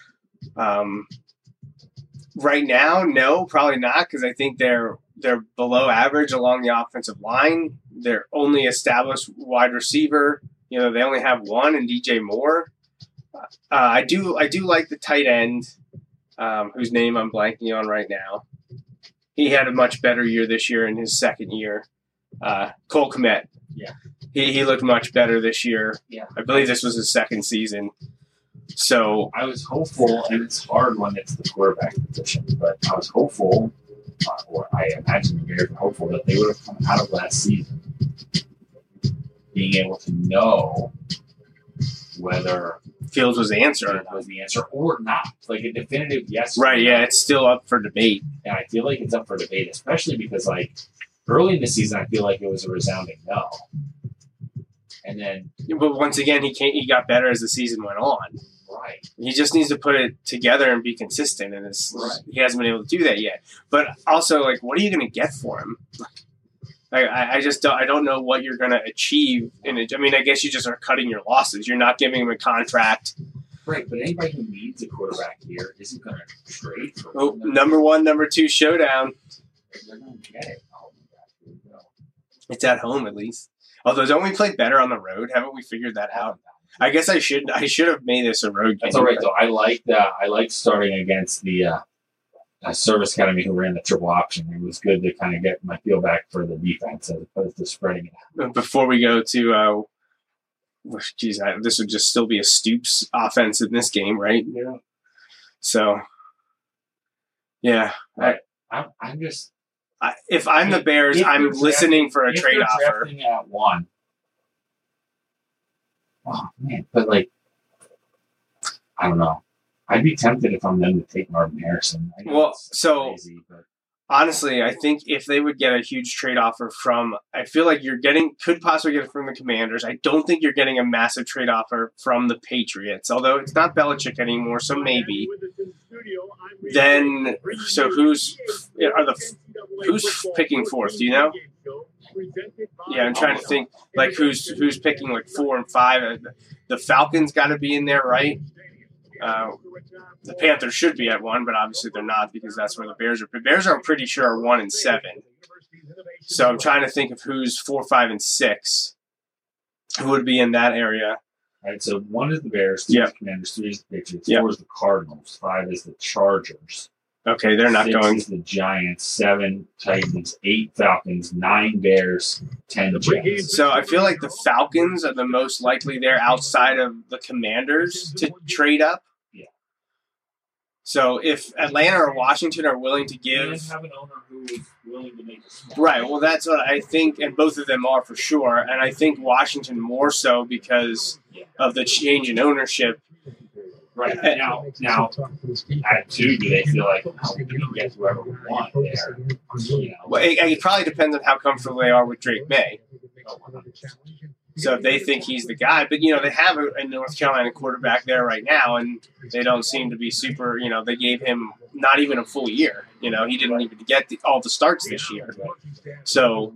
right now, no, probably not, because I think they're below average along the offensive line. They're only established wide receiver. They only have one in DJ Moore. I do like the tight end, whose name I'm blanking on right now. He had a much better year this year in his second year. Cole Kmet. Yeah. He looked much better this year. Yeah. I believe this was his second season. So I was hopeful, and it's hard when it's the quarterback position, but I was hopeful, or I imagine very hopeful, that they would have come out of last season being able to know whether Fields was the answer. Fields was the answer or not. Like a definitive yes. Right, yeah, it's still up for debate. And I feel like it's up for debate, especially because early in the season I feel like it was a resounding no. And then, but once again, he got better as the season went on. Right. He just needs to put it together and be consistent, and he hasn't been able to do that yet. But also, what are you going to get for him? I don't know what you're going to achieve in it. I mean, I guess you just are cutting your losses. You're not giving him a contract. Right, but anybody who needs a quarterback here isn't going to trade for him. Number 1, number 2 showdown. They're going to get it. It's at home, at least. Although, don't we play better on the road? Haven't we figured that out? I guess I should have made this a road game. That's all right, though. I liked starting against the Service Academy who ran the triple option. It was good to kind of get my feel back for the defense as opposed to spreading it out. Before we go to, this would just still be a Stoops offense in this game, right? Yeah. So, yeah. I'm just... if I'm the Bears, I'm listening for a trade offer. At 1. Oh, man. But, I don't know. I'd be tempted if I'm them to take Marvin Harrison. Crazy, honestly, I think if they would get a huge trade offer I feel like could possibly get it from the Commanders. I don't think you're getting a massive trade offer from the Patriots, although it's not Belichick anymore, so maybe. Then, so who's picking 4th? Do you know? Yeah, I'm trying to think who's picking 4 and 5. The Falcons got to be in there, right? The Panthers should be at 1, but obviously they're not because that's where the Bears are. The Bears are pretty sure are 1 and 7. So I'm trying to think of who's 4, 5, and 6. Who would be in that area? All right, so 1 is the Bears, 2 is the Commanders, 3 is the Patriots, 4 is the Cardinals, 5 is the Chargers. Okay, they're not 6 going. Is the Giants, 7 Titans, 8 Falcons, 9 Bears, 10 Jets. So I feel like the Falcons are the most likely there outside of the Commanders to trade up. Yeah. So if Atlanta or Washington are willing to give, and have an owner who is willing to make a small right. Well, that's what I think, and both of them are for sure. And I think Washington more so because of the change in ownership. Right. Now, at 2, do they feel like we can get whoever we want there? Well, it probably depends on how comfortable they are with Drake May. So if they think he's the guy, but they have a North Carolina quarterback there right now, and they don't seem to be super. They gave him not even a full year. He didn't even get all the starts this year. So,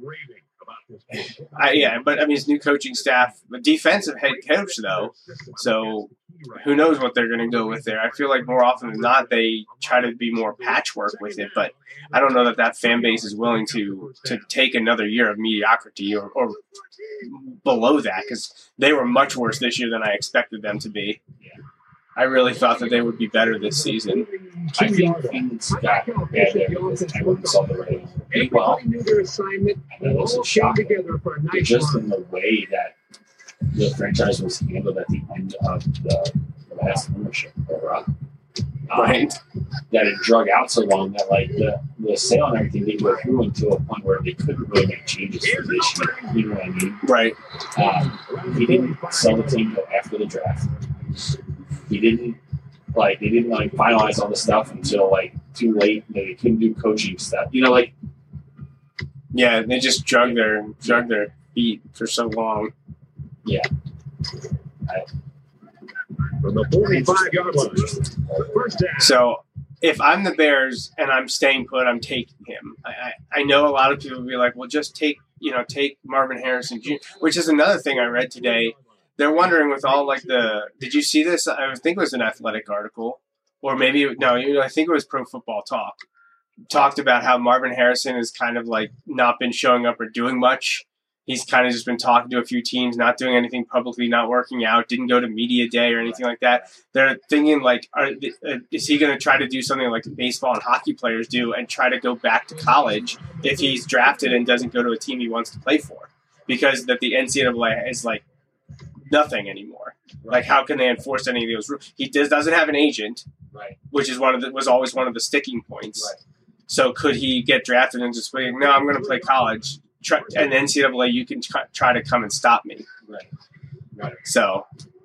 but his new coaching staff, the defensive head coach though. So who knows what they're going to go with there. I feel like more often than not they try to be more patchwork with it, but I don't know that fan base is willing to take another year of mediocrity or below that, because they were much worse this year than I expected them to be. I really thought that they would be better this season. I think things got bad there because everyone saw the rating pretty well. And it was shocking. Just in the way that the franchise was handled at the end of the last ownership era. Right. That it drug out so long that like the sale and everything didn't go through until a point where they couldn't really make changes for this year. You know what I mean? Right. He didn't sell the team until after the draft. They didn't finalize all the stuff until like too late. They couldn't do coaching stuff. You know, like yeah, they just drug their feet for so long. Yeah. From the 45-yard line. First down. So if I'm the Bears and I'm staying put, I'm taking him. I know a lot of people will be like, well, just take Marvin Harrison Jr., which is another thing I read today. They're wondering with all like did you see this? I think it was an Athletic article, or maybe, I think it was Pro Football Talk. Talked about how Marvin Harrison has kind of like not been showing up or doing much. He's kind of just been talking to a few teams, not doing anything publicly, not working out, didn't go to media day or anything like that. They're thinking like, is he going to try to do something like baseball and hockey players do and try to go back to college if he's drafted and doesn't go to a team he wants to play for? Because that the NCAA is like nothing anymore. Like, how can they enforce any of those rules? He doesn't have an agent, right? Which is was always one of the sticking points. Right. So could he get drafted and just be, no, I'm going to play college? And NCAA, you can try to come and stop me. Right. So,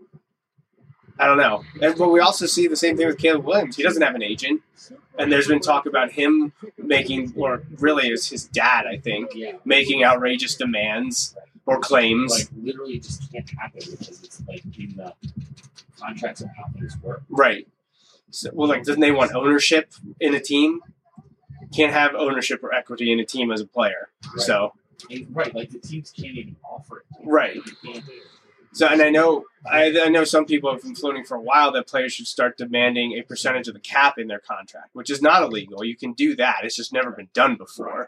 I don't know. But we also see the same thing with Caleb Williams. He doesn't have an agent. And there's been talk about him making, or really it's his dad, I think, making outrageous demands or claims. Like, literally just can't happen because it's like in the contracts of how things work. Right. So, well, like, doesn't they want ownership in a team? Can't have ownership or equity in a team as a player. Right. So. Right, like the teams can't even offer it. Right. So, and I know some people have been floating for a while that players should start demanding a percentage of the cap in their contract, which is not illegal. You can do that. It's just never been done before.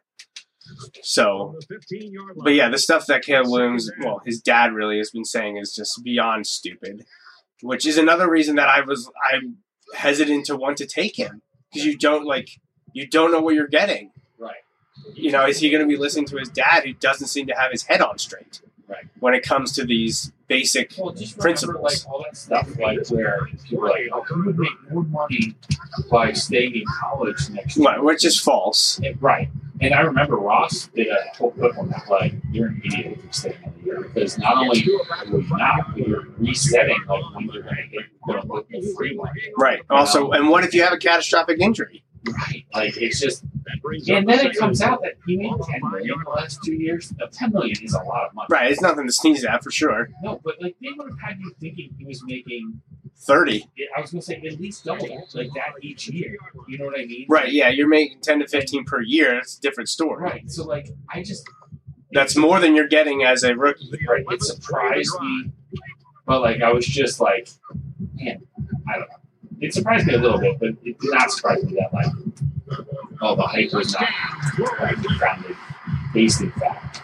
So, but yeah, the stuff that Caleb Williams, well, his dad really has been saying is just beyond stupid, which is another reason that I'm hesitant to want to take him, because you don't know what you're getting. Right. Is he going to be listening to his dad, who doesn't seem to have his head on straight? Right. When it comes to these basic principles. Like all that stuff, like where people are like, oh, who would make more money by staying in college next year? Right, which is false. Right. And I remember Ross did a whole clip on that, like, you're an idiot if you stay another year. Because not only will you not, but you're resetting like when you're going to hit the free one. Right. Also, and what if you have a catastrophic injury? Right. Like, it's just, and then it comes out that he made $10 million in the last 2 years. Now, $10 million is a lot of money. Right. It's nothing to sneeze at for sure. No, but like they would have had you thinking he was making 30. I was going to say at least double that, like that each year. You know what I mean? Right. Yeah. You're making 10 to 15 per year. That's a different story. Right. So like, that's more than you're getting as a rookie. Right. It surprised me, but like I was just like, man, I don't know. It surprised me a little bit, but it did not surprise me that like, oh, the hype was not founded based in fact.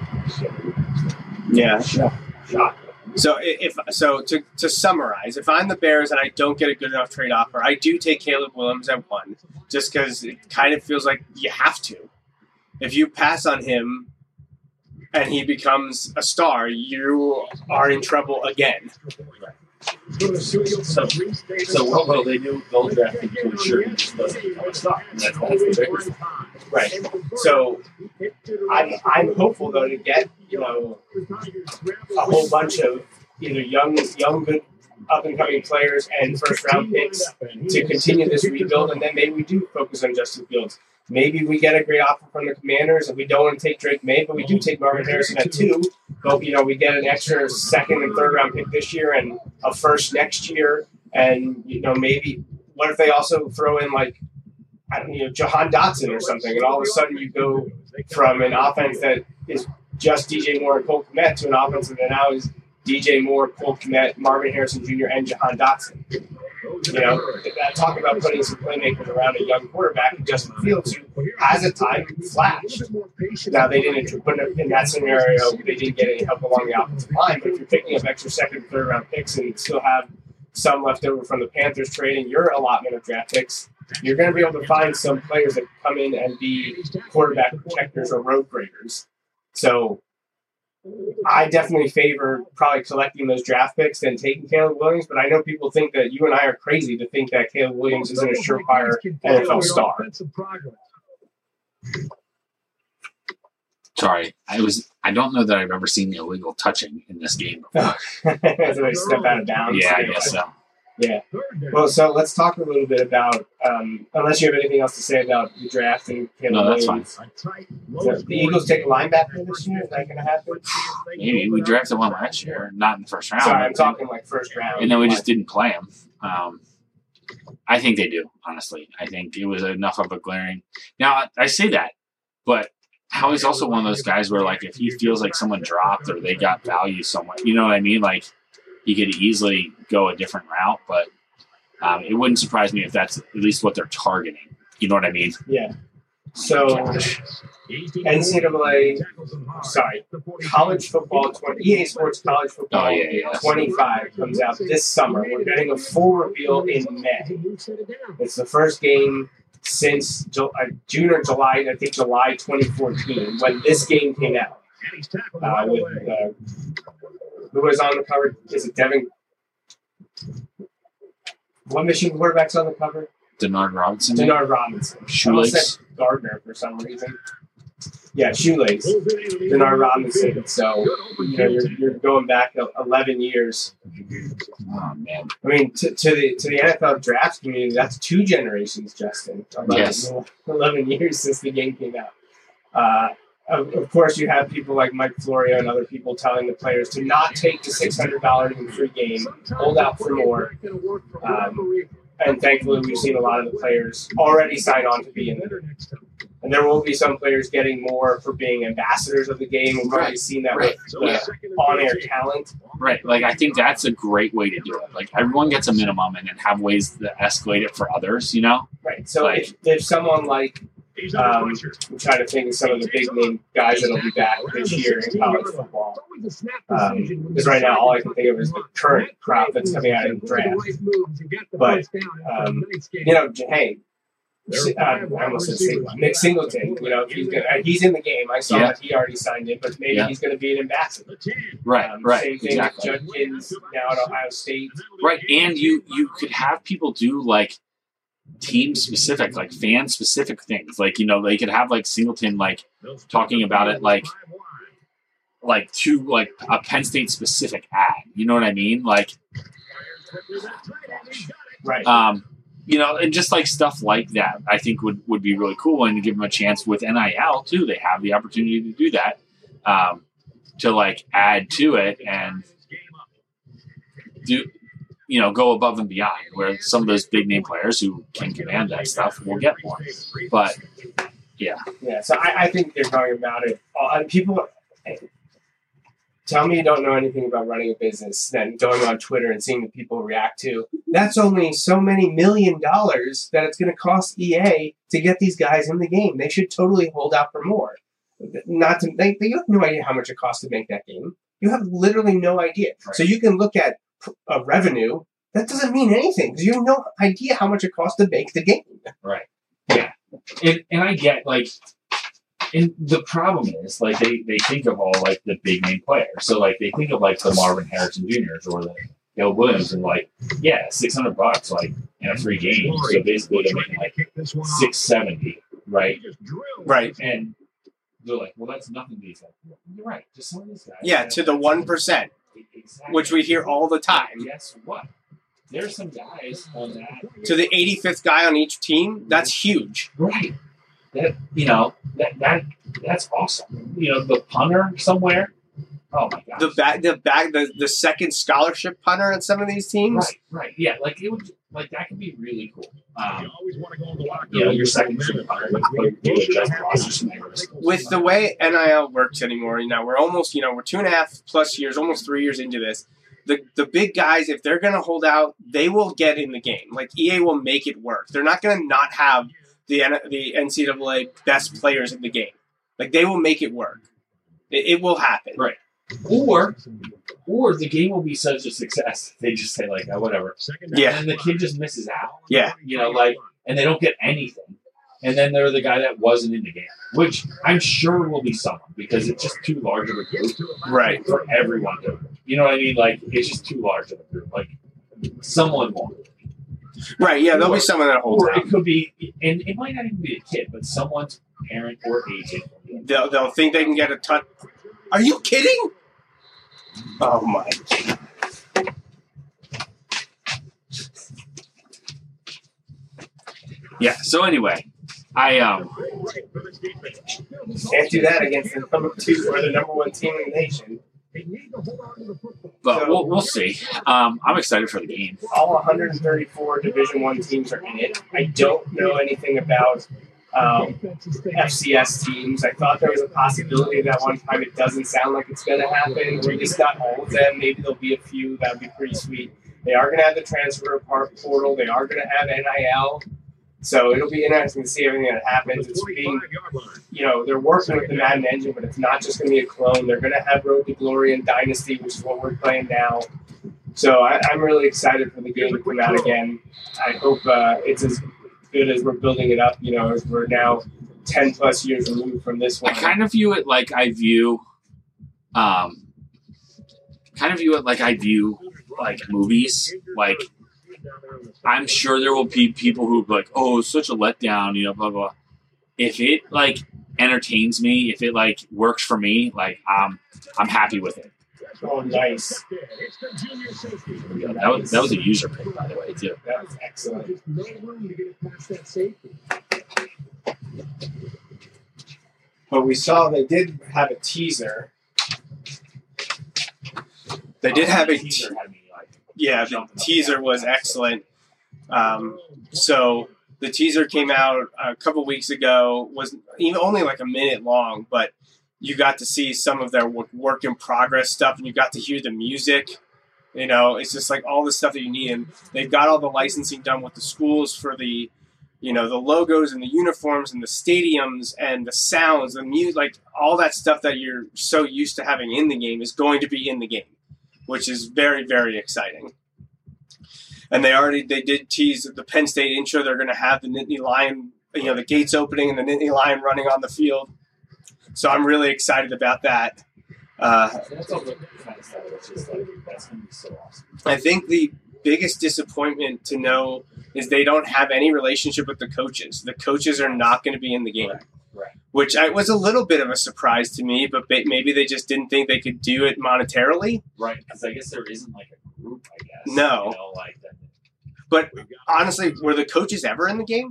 Yeah. Shock. So to summarize, if I'm the Bears and I don't get a good enough trade offer, I do take Caleb Williams at 1, just because it kind of feels like you have to. If you pass on him and he becomes a star, you are in trouble again. So what will they do? They'll draft him to ensure he just doesn't become a star. That's the biggest. Right. So I'm hopeful though to get a whole bunch of either young good up and coming players and first round picks to continue this rebuild, and then maybe we do focus on Justin Fields. Maybe we get a great offer from the Commanders, and we don't want to take Drake May, but we do take Marvin Harrison at 2. But we get an extra second and third round pick this year and a first next year, and maybe what if they also throw in like Jahan Dotson or something, and all of a sudden you go from an offense that is just DJ Moore and Cole Kmet to an offense that now is DJ Moore, Cole Kmet, Marvin Harrison Jr., and Jahan Dotson. Talking about putting some playmakers around a young quarterback, and Justin Fields, who has a time flashed. Now, they didn't put it in that scenario. They didn't get any help along the offensive line. But if you're picking up extra second, third round picks, and still have some left over from the Panthers trading your allotment of draft picks, you're going to be able to find some players that come in and be quarterback protectors or road graders. So I definitely favor probably collecting those draft picks than taking Caleb Williams, but I know people think that you and I are crazy to think that Caleb Williams isn't a surefire NFL star. Sorry, I don't know that I've ever seen the illegal touching in this game before. As they step out of bounds. Yeah, I guess so. Yeah. Well, so let's talk a little bit about, unless you have anything else to say about the draft and Caleb Williams. That's fine. So the Eagles take a linebacker this year? Is that going to happen? Maybe. We drafted one last year, not in the first round. Sorry, I'm talking like first round. And then we just didn't play him. I think they do, honestly. I think it was enough of a glaring. Now, I say that, but Howie's also one of those guys where, like, if he feels like someone dropped or they got value somewhere, you know what I mean? Like, he could easily go a different route, but it wouldn't surprise me if that's at least what they're targeting. You know what I mean? Yeah. So, college football, EA Sports College Football 25 comes out this summer. We're getting a full reveal in May. It's the first game since June or July, I think July 2014, when this game came out. Who was on the cover? Is it Devin? What Michigan quarterback's on the cover? Denard Robinson. Shoelace. Gardner for some reason. Yeah, Shoelace. Denard Robinson. So, you're going back 11 years. Oh, man. I mean, to the NFL draft community, that's 2 generations, Justin. 11 years since the game came out. Of course, you have people like Mike Florio and other people telling the players to not take the $600 in free game, hold out for more. And thankfully, we've seen a lot of the players already sign on to be in there. And there will be some players getting more for being ambassadors of the game. We've already seen that with on-air talent. Right. Like, I think that's a great way to do it. Like, everyone gets a minimum and then have ways to escalate it for others, you know? Right. So if someone like I'm trying to think of some of the big name guys that'll be back this year in college football. Because right now, all I can think of is the current crop that's coming out in the draft. But, hey, I almost said Nick Singleton, he's in the game. I saw that he already signed in, but maybe he's going to be an ambassador. Right, Same thing with Judkins now at Ohio State. Right, and you could have people do, like, team-specific, like, fan-specific things. Like, they could have, like, Singleton, like, talking about it, like to, like, a Penn State-specific ad. You know what I mean? Like, right. And just like stuff like that, I think would be really cool, and to give them a chance with NIL too. They have the opportunity to do that, to like add to it and do, go above and beyond. Where some of those big name players who can command that stuff will get more. But yeah. So I think they're talking about it. People tell me you don't know anything about running a business, then going on Twitter and seeing the people react to, that's only so many $1 million that it's going to cost EA to get these guys in the game. They should totally hold out for more. You have no idea how much it costs to make that game. You have literally no idea. Right. So you can look at a revenue. That doesn't mean anything because you have no idea how much it costs to make the game. Right. Yeah. And I get, like... And the problem is, like, they think of all, like, the big name players. So, like, they think of, like, the Marvin Harrison Jr.'s or the Caleb Williams and, like, $600, like, in a free game. So basically they're making, like, $670, right? Right. And they're like, well, that's nothing to these guys. You're right. Just some of these guys. Yeah, to the 1%, exactly. Which we hear all the time. And guess what? There's some guys on that. To the 85th guy on each team, that's huge. Right. That's awesome. The punter somewhere Oh my god. The second scholarship punter on some of these teams. Right. Yeah, like it would, like that could be really cool. You always want to go in the locker You know, room your with second string punter, like you adjust roster scenarios. With the way NIL works anymore, we're almost, we're 2.5+ years, almost 3 years into this. The big guys, if they're going to hold out, they will get in the game. Like EA will make it work. They're not going to not have the NCAA best players in the game. Like they will make it work. It will happen. Right. Or the game will be such a success. They just say like, oh, whatever. Yeah. And the kid just misses out. Yeah. And they don't get anything. And then they're the guy that wasn't in the game, which I'm sure will be someone because it's just too large of a group. Right. For everyone to, you know what I mean? Like, it's just too large of a group. Like, someone won't. Right. Yeah. There'll be someone that holds Or out. it could be, and it might not even be a kid, but someone's parent or agent. They'll think they can get a touch. Are you kidding? Oh my. Yeah. So anyway, I Can't do that against the number 2 or the number 1 team in the nation. but we'll see. I'm excited for the game. All 134 Division I teams are in it. I don't know anything about FCS teams. I thought there was a possibility that one time. It doesn't sound like it's going to happen. We're just not all of them. Maybe there'll be a few. That would be pretty sweet. They are going to have the transfer portal. They are going to have NIL. So it'll be interesting to see everything that happens. It's being, they're working with the Madden engine, but it's not just going to be a clone. They're going to have Road to Glory and Dynasty, which is what we're playing now. So I'm really excited for the game to come out again. I hope it's as good as we're building it up, as we're now 10+ years removed from this one. I kind of view it like I view, like movies. Like, I'm sure there will be people who be like, "Oh, it's such a letdown," blah blah. If it like entertains me, if it like works for me, like I'm happy with it. Oh, nice. That was a user pick, by the way, too. That was excellent. But we saw they did have a teaser. They did have a teaser. Had me, like, Yeah, the teaser was excellent. So the teaser came out a couple weeks ago, was even only like a minute long, but you got to see some of their work in progress stuff, and you got to hear the music. It's just like all the stuff that you need, and they've got all the licensing done with the schools for the, the logos and the uniforms and the stadiums and the sounds, the music, like all that stuff that you're so used to having in the game is going to be in the game, which is very, very exciting. And they did tease the Penn State intro. They're going to have the Nittany Lion, the gates opening and the Nittany Lion running on the field. So I'm really excited about that. That's all the kind of stuff. It's just like, that's going to be so awesome. I think the biggest disappointment to know is they don't have any relationship with the coaches. The coaches are not going to be in the game. Right. Which was a little bit of a surprise to me, but maybe they just didn't think they could do it monetarily. Right, because I guess there isn't like a group, I guess. No. Like that. But honestly, were the coaches ever in the game?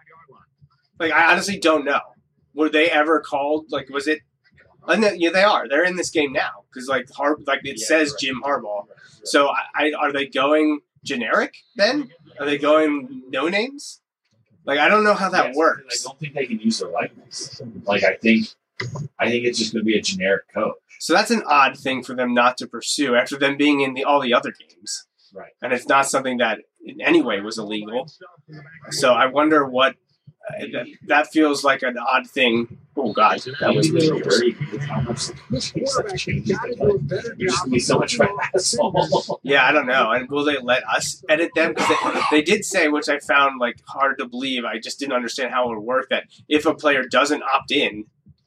Like, I honestly don't know. Were they ever called? Like, was it? Yeah, they are. They're in this game now because it says Jim Harbaugh. Right. So are they going generic then? Are they going no names? Like, I don't know how that works. I don't think they can use their likeness. Like, I think it's just going to be a generic coach. So that's an odd thing for them not to pursue after them being in all the other games. Right. And it's not something that in any way was illegal. So I wonder what that feels like an odd thing. Oh God, That was really very how much stuff changes. There's just going to be so much hassle. yeah, I don't know. And will they let us edit them? Because they did say, which I found like hard to believe. I just didn't understand how it would work. That if a player doesn't opt in,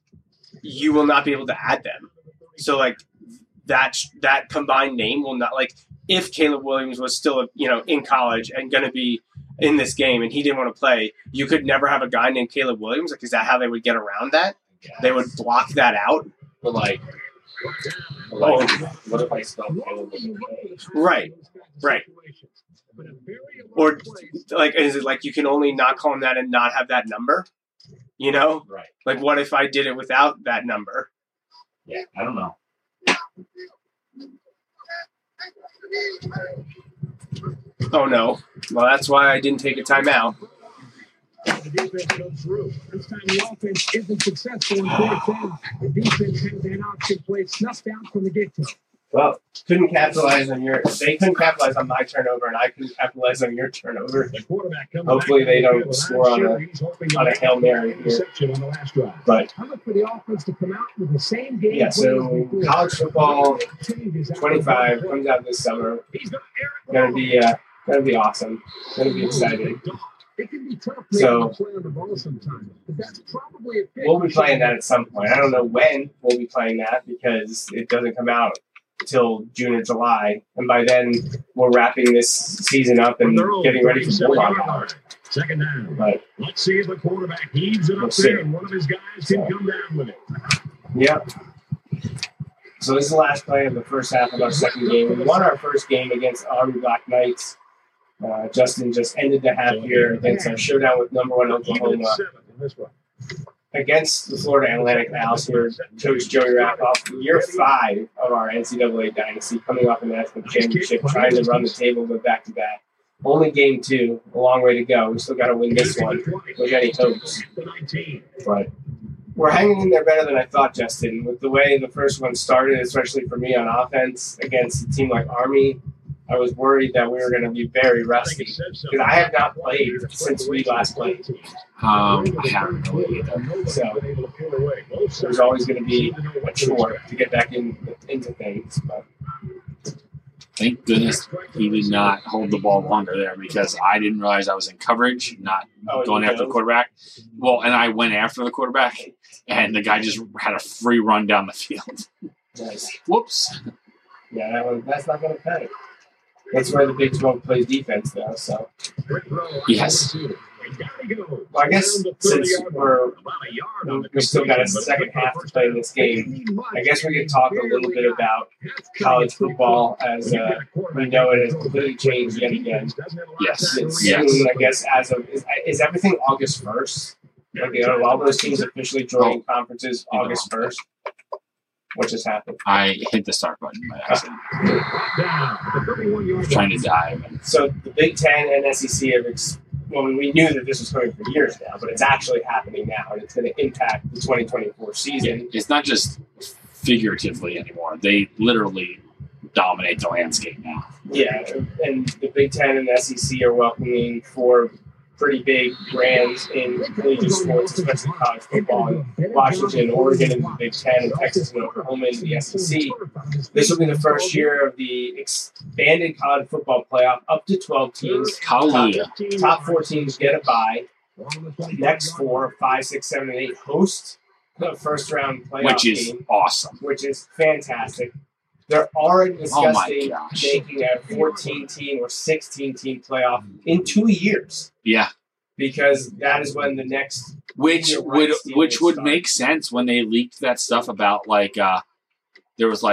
you will not be able to add them. So like that combined name will not, like if Caleb Williams was still in college and going to be in this game and he didn't want to play, you could never have a guy named Caleb Williams. Like, is that how they would get around that? They would block that out. But like, what if I spell Caleb with a K? Right. Or like, is it like you can only not call him that and not have that number? Right. Like, what if I did it without that number? Yeah, I don't know. Oh no. Well, that's why I didn't take a timeout. The defense comes through. This time the offense isn't successful in fourth down. The defense had that option play snuffed out from the get-go. Well, they couldn't capitalize on my turnover, and I couldn't capitalize on your turnover. The quarterback comes Hopefully back they on don't the field. score I'm on sure he's hoping to a make Hail Mary an here. interception on the last drive. But I look for the offense to come out with the same game. yeah, so college football 25 comes out this summer. Gonna be awesome. Gonna be exciting. It can be tough So, to play on the ball sometimes, but that's probably a we'll be playing that at some point. I don't know when we'll be playing that because it doesn't come out till June or July, and by then we're wrapping this season up and getting ready for Bulldog. Second down. But Let's see if the quarterback heaves it We'll up see. there and one of his guys can come down with it. Yep. So this is the last play of the first half of our second game. We won our first game against Army Black Knights. Justin just ended the half here against our showdown with number 1 Oklahoma against the Florida Atlantic Owls here. Coach Joey Rakoff, year 5 of our NCAA dynasty, coming off a national championship, trying to run the table with back-to-back. Only game 2, a long way to go. We still got to win this one with any hopes. But we're hanging in there better than I thought, Justin. With the way the first one started, especially for me on offense against a team like Army, I was worried that we were going to be very rusty because I have not played since we last played. I haven't really either. So there's always going to be a chore to get back into things. But Thank goodness he did not hold the ball longer there because I didn't realize I was in coverage, not going after the quarterback. Well, and I went after the quarterback, and the guy just had a free run down the field. nice. Whoops. Yeah, that's not going to pay. That's where the Big 12 plays defense, though. So Yes. well, I guess since we still got a second half to play in this game, I guess we could talk a little bit about college football as we know it has completely changed yet again. Yes. It's Yes. soon, I guess, as of is everything August 1st? Like, all those teams officially joining conferences August 1st. What just happened? I hit the start button by accident. I was trying to dive. And So the Big Ten and SEC have we knew that this was coming for years now, but it's actually happening now, and it's going to impact the 2024 season. it's not just figuratively anymore. They literally dominate the landscape now. Yeah, and the Big Ten and SEC are welcoming 4 pretty big brands in collegiate sports, especially college football. In Washington, Oregon in the Big Ten, and Texas and Oklahoma in the SEC. This will be the first year of the expanded college football playoff, up to 12 teams. Hallelujah. Top 4 teams get a bye. Next 4, 5, 6, 7, and 8 host the first round playoff Which is game, awesome. which is fantastic. They're already discussing gosh. making a 14-team or 16-team playoff in 2 years Yeah. because that is when the next Which You're would right, Steven, which would it's make sense when they leaked that stuff about there was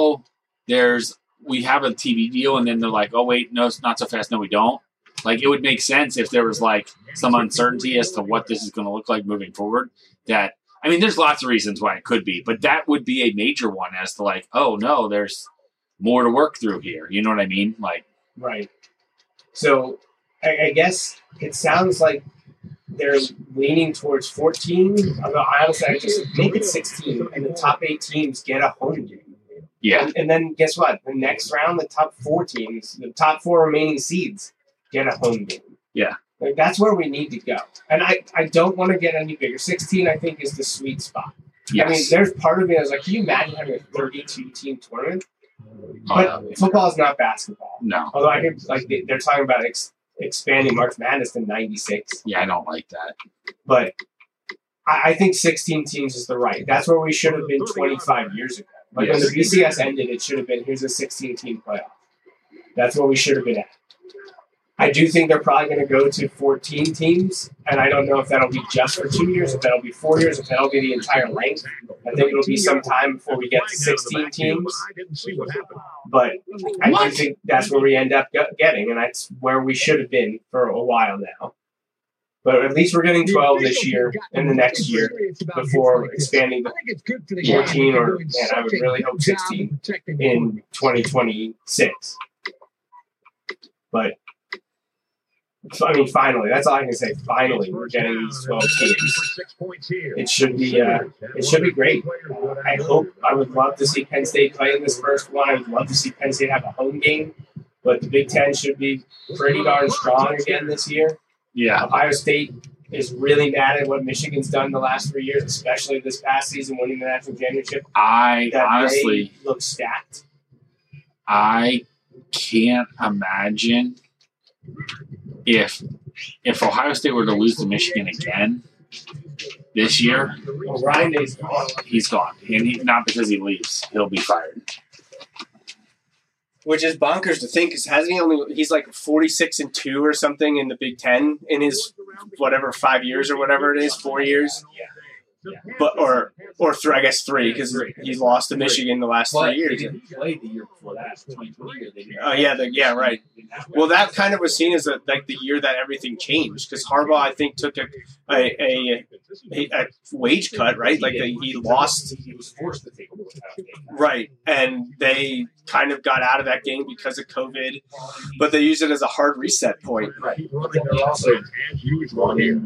we have a TV deal, and then they're like, oh wait, no, it's not so fast. No, we don't. Like, it would make sense if there was some uncertainty as to what this is going to look like moving forward. There's lots of reasons why it could be, but that would be a major one as to oh no, there's more to work through here. You know what I mean? right. So I guess it sounds like they're leaning towards 14. Although I just make it 16, and the top 8 teams get a home game. Yeah. And then guess what? The next round, the top 4 teams, the top 4 remaining seeds get a home game. Yeah. That's where we need to go. And I don't want to get any bigger. 16, I think, is the sweet spot. Yes. There's part of me that was like, can you imagine having a 32-team tournament? But football is not basketball. No. Although I hear they're talking about expanding March Madness to 96. Yeah, I don't like that. But I think 16 teams is the right. That's where we should have been 25 years ago. When the BCS ended, it should have been, here's a 16-team playoff. That's what we should have been at. I do think they're probably going to go to 14 teams, and I don't know if that'll be just for 2 years, if that'll be 4 years, if that'll be the entire length. I think it'll be some time before we get to 16 teams. But I do think that's where we end up getting, and that's where we should have been for a while now. But at least we're getting 12 this year and the next year before expanding to 14 or, man, I would really hope 16 in 2026. But, I mean, finally, that's all I can say. Finally, we're getting these 12 teams. It should be great. I would love to see Penn State play in this first one. I would love to see Penn State have a home game. But the Big Ten should be pretty darn strong again this year. Yeah. Ohio State is really mad at what Michigan's done the last 3 years, especially this past season winning the national championship. Honestly they look stacked. I can't imagine if Ohio State were to lose to Michigan again this year. Well, Ryan Day's gone. He's gone, and not because he leaves. He'll be fired. Which is bonkers to think, because he's like 46-2 or something in the Big Ten in his whatever 5 years or whatever it is, 4 years. But I guess 3, because he's lost to Michigan the last 3 years. They didn't play the year before that, 2020 year. Oh yeah, right. Well, that kind of was seen as the year that everything changed, because Harbaugh, I think, took a wage cut, right? Like he lost. He was forced to take a wage cut. Right, and they kind of got out of that game because of COVID, but they used it as a hard reset point. Right. But then they also running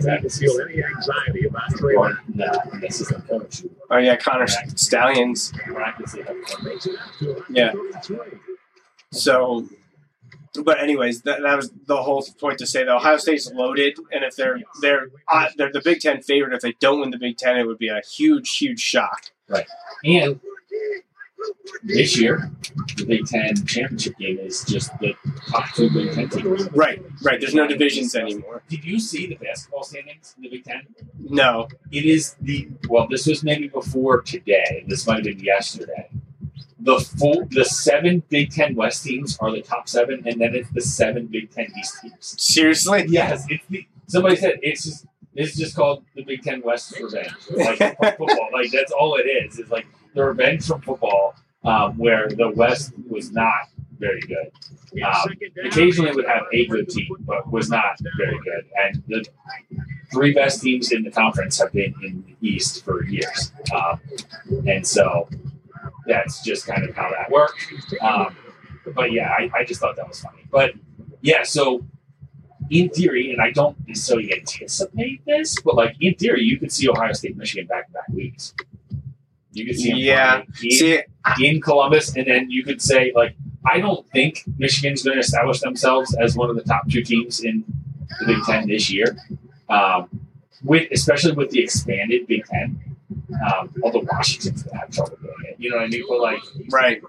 the assistant coach. Oh yeah, Connor Stallions. Yeah. So, but anyways, that was the whole point to say that Ohio State's loaded, and if they're the Big Ten favorite, if they don't win the Big Ten, it would be a huge shock. Right. And this year, the Big Ten championship game is just the top 2 Big Ten teams. Right. There's no divisions anymore. Did you see the basketball standings in the Big Ten? No. It is this was maybe before today. This might have been yesterday. The 7 Big Ten West teams are the top 7, and then it's the 7 Big Ten East teams. Seriously? Yes. Somebody said it's just called the Big Ten West revenge. Like from football. Like that's all it is. It's like the revenge from football, where the West was not very good. Occasionally would have a good team, but was not very good. And the 3 best teams in the conference have been in the East for years. And so that's just kind of how that worked. But yeah, I just thought that was funny. But yeah, so in theory, and I don't necessarily anticipate this, but like in theory, you could see Ohio State, Michigan back-to-back weeks. You could see them in Columbus, and then you could say, like, I don't think Michigan's going to establish themselves as one of the top 2 teams in the Big Ten this year, especially with the expanded Big Ten. Although Washington's going to have trouble doing it. You know what I mean? But, like, right.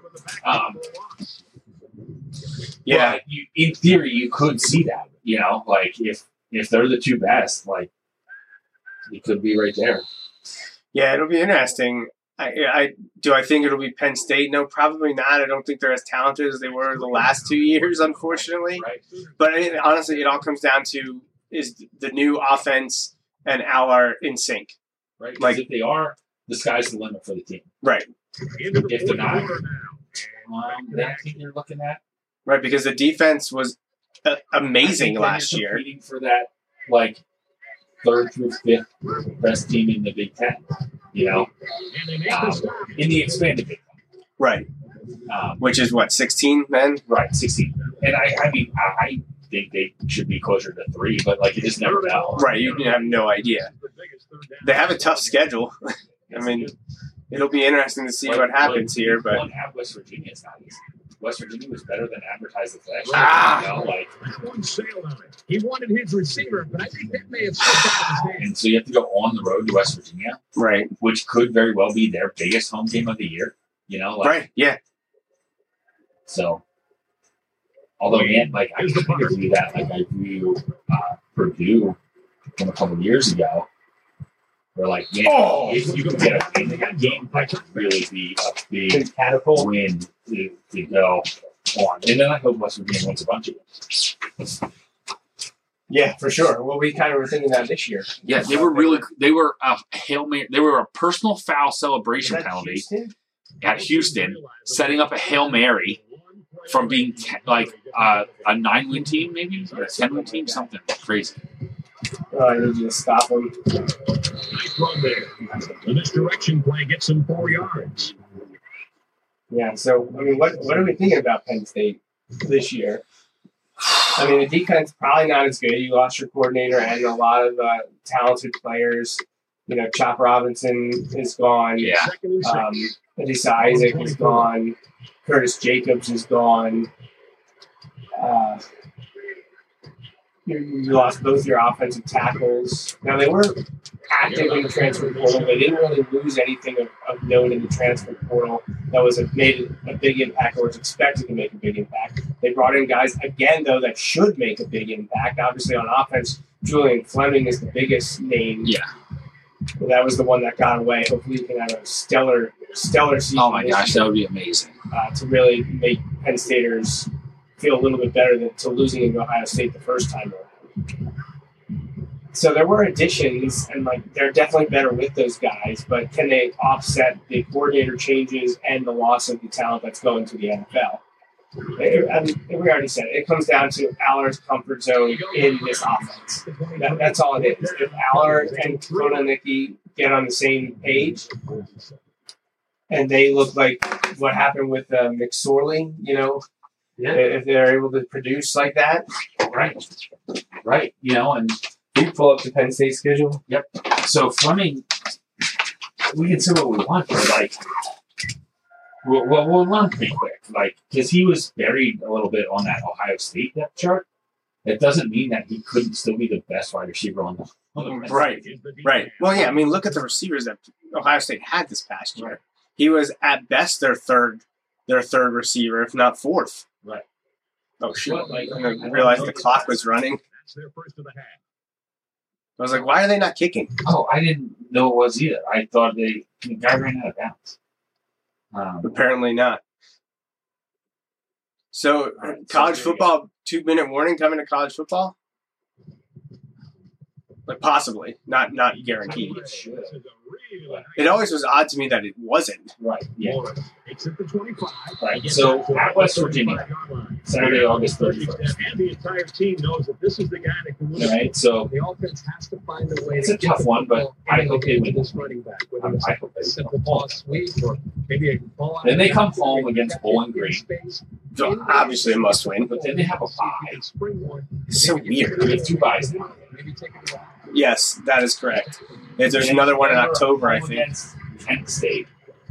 Yeah. In theory, you could see that. You know, like, if they're the 2 best, like, it could be right there. Yeah, it'll be interesting. I think it'll be Penn State? No, probably not. I don't think they're as talented as they were the last 2 years, unfortunately. Right. But honestly, it all comes down to is the new offense and Al are in sync. Right. Like if they are, the sky's the limit for the team. Right. If they're not, that team you're looking at. Right, because the defense was amazing last year. Competing for that, like 3rd through 5th best team in the Big Ten. You know, in the expanded Big Ten. Right. Which is what, 16 then? Right, 16. And I mean, I think they should be closer to 3, but like you just never know. Right, you have no idea. They have a tough schedule. I mean, it'll be interesting to see what happens here. But at West Virginia, it's not easy. West Virginia was better than advertised last year. Ah. He wanted his receiver, but I think that may have slipped out of his hand. And so you have to go on the road to West Virginia, right? Which could very well be their biggest home game of the year. You know, like, right? Yeah. So, although again, like I kind of view that like I view Purdue from a couple of years ago, where like if you can get a win in that game, that could really be a big catapult win to go on. And then I hope West Virginia wins a bunch of them. Yeah, for sure. Well, we kind of were thinking that this year. Yeah, they were a Hail Mary. They were a personal foul celebration penalty at Houston, setting up a Hail Mary from being like a 9-win team, maybe, or a 10-win team, something crazy. Oh, I need you to stop him. Nice run there. The misdirection play gets him 4 yards. Yeah, so, I mean, what are we thinking about Penn State this year? I mean, the defense probably not as good. You lost your coordinator and a lot of talented players. You know, Chop Robinson is gone. Yeah. Adisa Isaac is gone. Curtis Jacobs is gone. You lost both your offensive tackles. Now, they were active in the transfer portal. They didn't really lose anything of note in the transfer portal that made a big impact or was expected to make a big impact. They brought in guys, again, though, that should make a big impact. Obviously, on offense, Julian Fleming is the biggest name. Yeah. But that was the one that got away. Hopefully, he can have a stellar season. Oh my gosh, that would be amazing. To really make Penn Staters feel a little bit better than to losing in Ohio State the first time around. So there were additions, and they're definitely better with those guys. But can they offset the coordinator changes and the loss of the talent that's going to the NFL? I mean, we already said it. It comes down to Aller's comfort zone in this offense. That's all it is. If Aller and Kononicki get on the same page, and they look like what happened with McSorley, you know, if they're able to produce like that, Right. You know, and you pull up the Penn State schedule. yep. So Fleming, we can say what we want, but we'll learn pretty quick. Because he was buried a little bit on that Ohio State depth chart. It doesn't mean that he couldn't still be the best wide receiver on the Right. Well, yeah. I mean, look at the receivers that Ohio State had this past year. He was at best their third receiver, if not fourth. Right. Oh shoot! I realized the clock was running. That's their first of the half. I was like, why are they not kicking? Oh, I didn't know it was either. I thought the guy ran out of bounds. Apparently not. So, college football, 2-minute warning coming to college football? Like, possibly. Not guaranteed. It always was odd to me that it wasn't. Right. Yeah. It's at the 25. Right. So at West Virginia, Saturday, August 31st. And the entire team knows that this is the guy that can win. Right. So the offense has to find a way. It's a tough one, but I hope they win this running back. Whether it's I hope they a simple ball sweep or maybe a ball. Then they come home against Bowling Green. So obviously a must win. But then they have a bye. It's so weird. They have 2 byes now. Yes, that is correct. There's another one in October, I think. Against Kent State.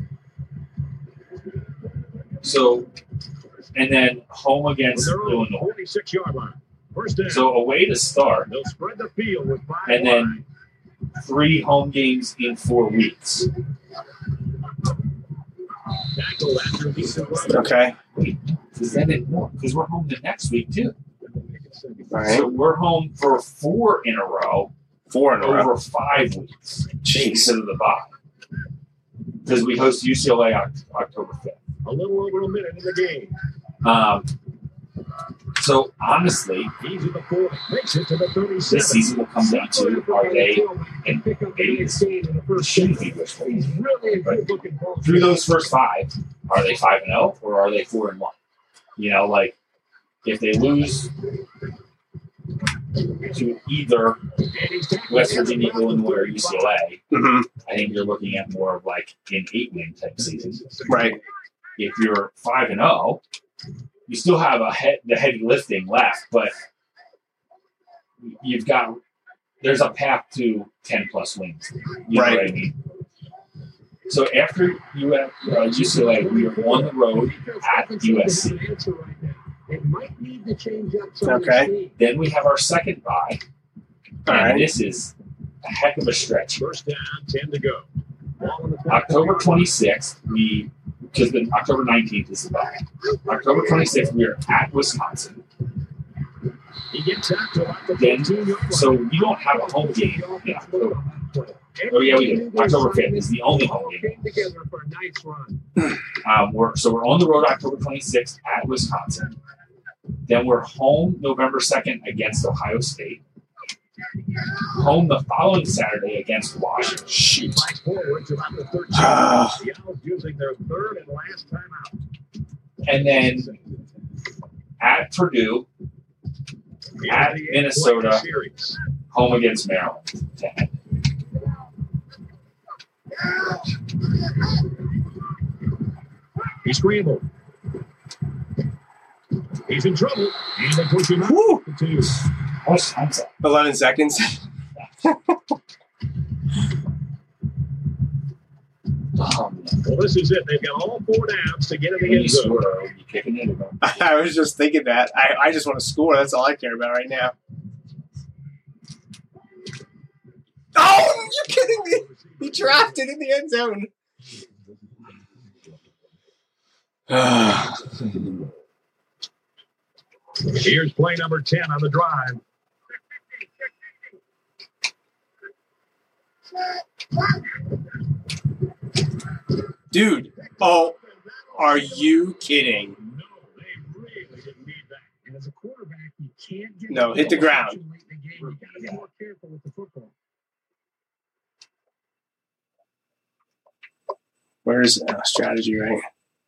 So, and then home against Illinois. 46-yard line. First down. So away to start, They'll spread the field with 5 and then 3 home games in 4 weeks. tackle after the Okay. Because we're home the next week too. All right. So we're home for 4 in a row. 4 in a row. Over 5 weeks. Jeez. Instead of the bye. Because we host UCLA October 5th. A little over a minute in the game. So honestly, He's at the 4, makes it to the 37. this season will come down to are they in Vegas? Shouldn't be wishful. He's really a good looking ball. Through those first 5, are they 5-0 or are they 4-1? You know, like if they lose to either West Virginia, Illinois, or UCLA, Mm-hmm. I think you're looking at more of like an 8-win type season. Right. If you're 5-0, you still have the heavy lifting left, but there's a path to 10+ wins. You know what I mean? So after UCLA, we are on the road at USC. It might need to change up Okay. Then we have our second bye, All and right. this is a heck of a stretch. First down, 10 to go. October 26th, because the October 19th is the bye. October 26th, we are at Wisconsin. He gets out to about the Then, 15-yard so we don't have a home game in October. Oh yeah, we do. October 5th is the only home game. Came together for a nice run. We're on the road October 26th at Wisconsin. Then we're home November 2nd against Ohio State. Home the following Saturday against Washington. Shoot. Flags forward to about the 13. Ah. The Owls using their third and last timeout. And then at Purdue, at Minnesota, Home against Maryland. Damn it. He scrambled. He's in trouble. And they push him out. Woo! To 2. How much time's that? 11 seconds. Oh, man. Well, this is it. They've got all 4 downs to get in the When you end zone. score, are you kicking it or not? I was just thinking that. I just want to score. That's all I care about right now. Oh, are you kidding me? He dropped it in the end zone. Here's play number 10 on the drive. Dude, oh, are you kidding? No, they really didn't need that. And as a quarterback, you can't get No, hit the ground. late in the game. You got to be more careful with the football. Where's strategy, right?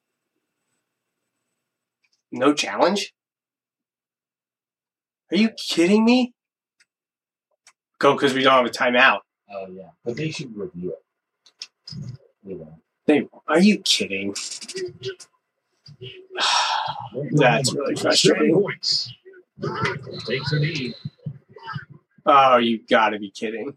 No challenge? Are you kidding me? Go, because we don't have a timeout. Oh, yeah. But they should review it. You know. Are you kidding? That's really 7 frustrating. points. Takes a knee. Oh, you gotta be kidding.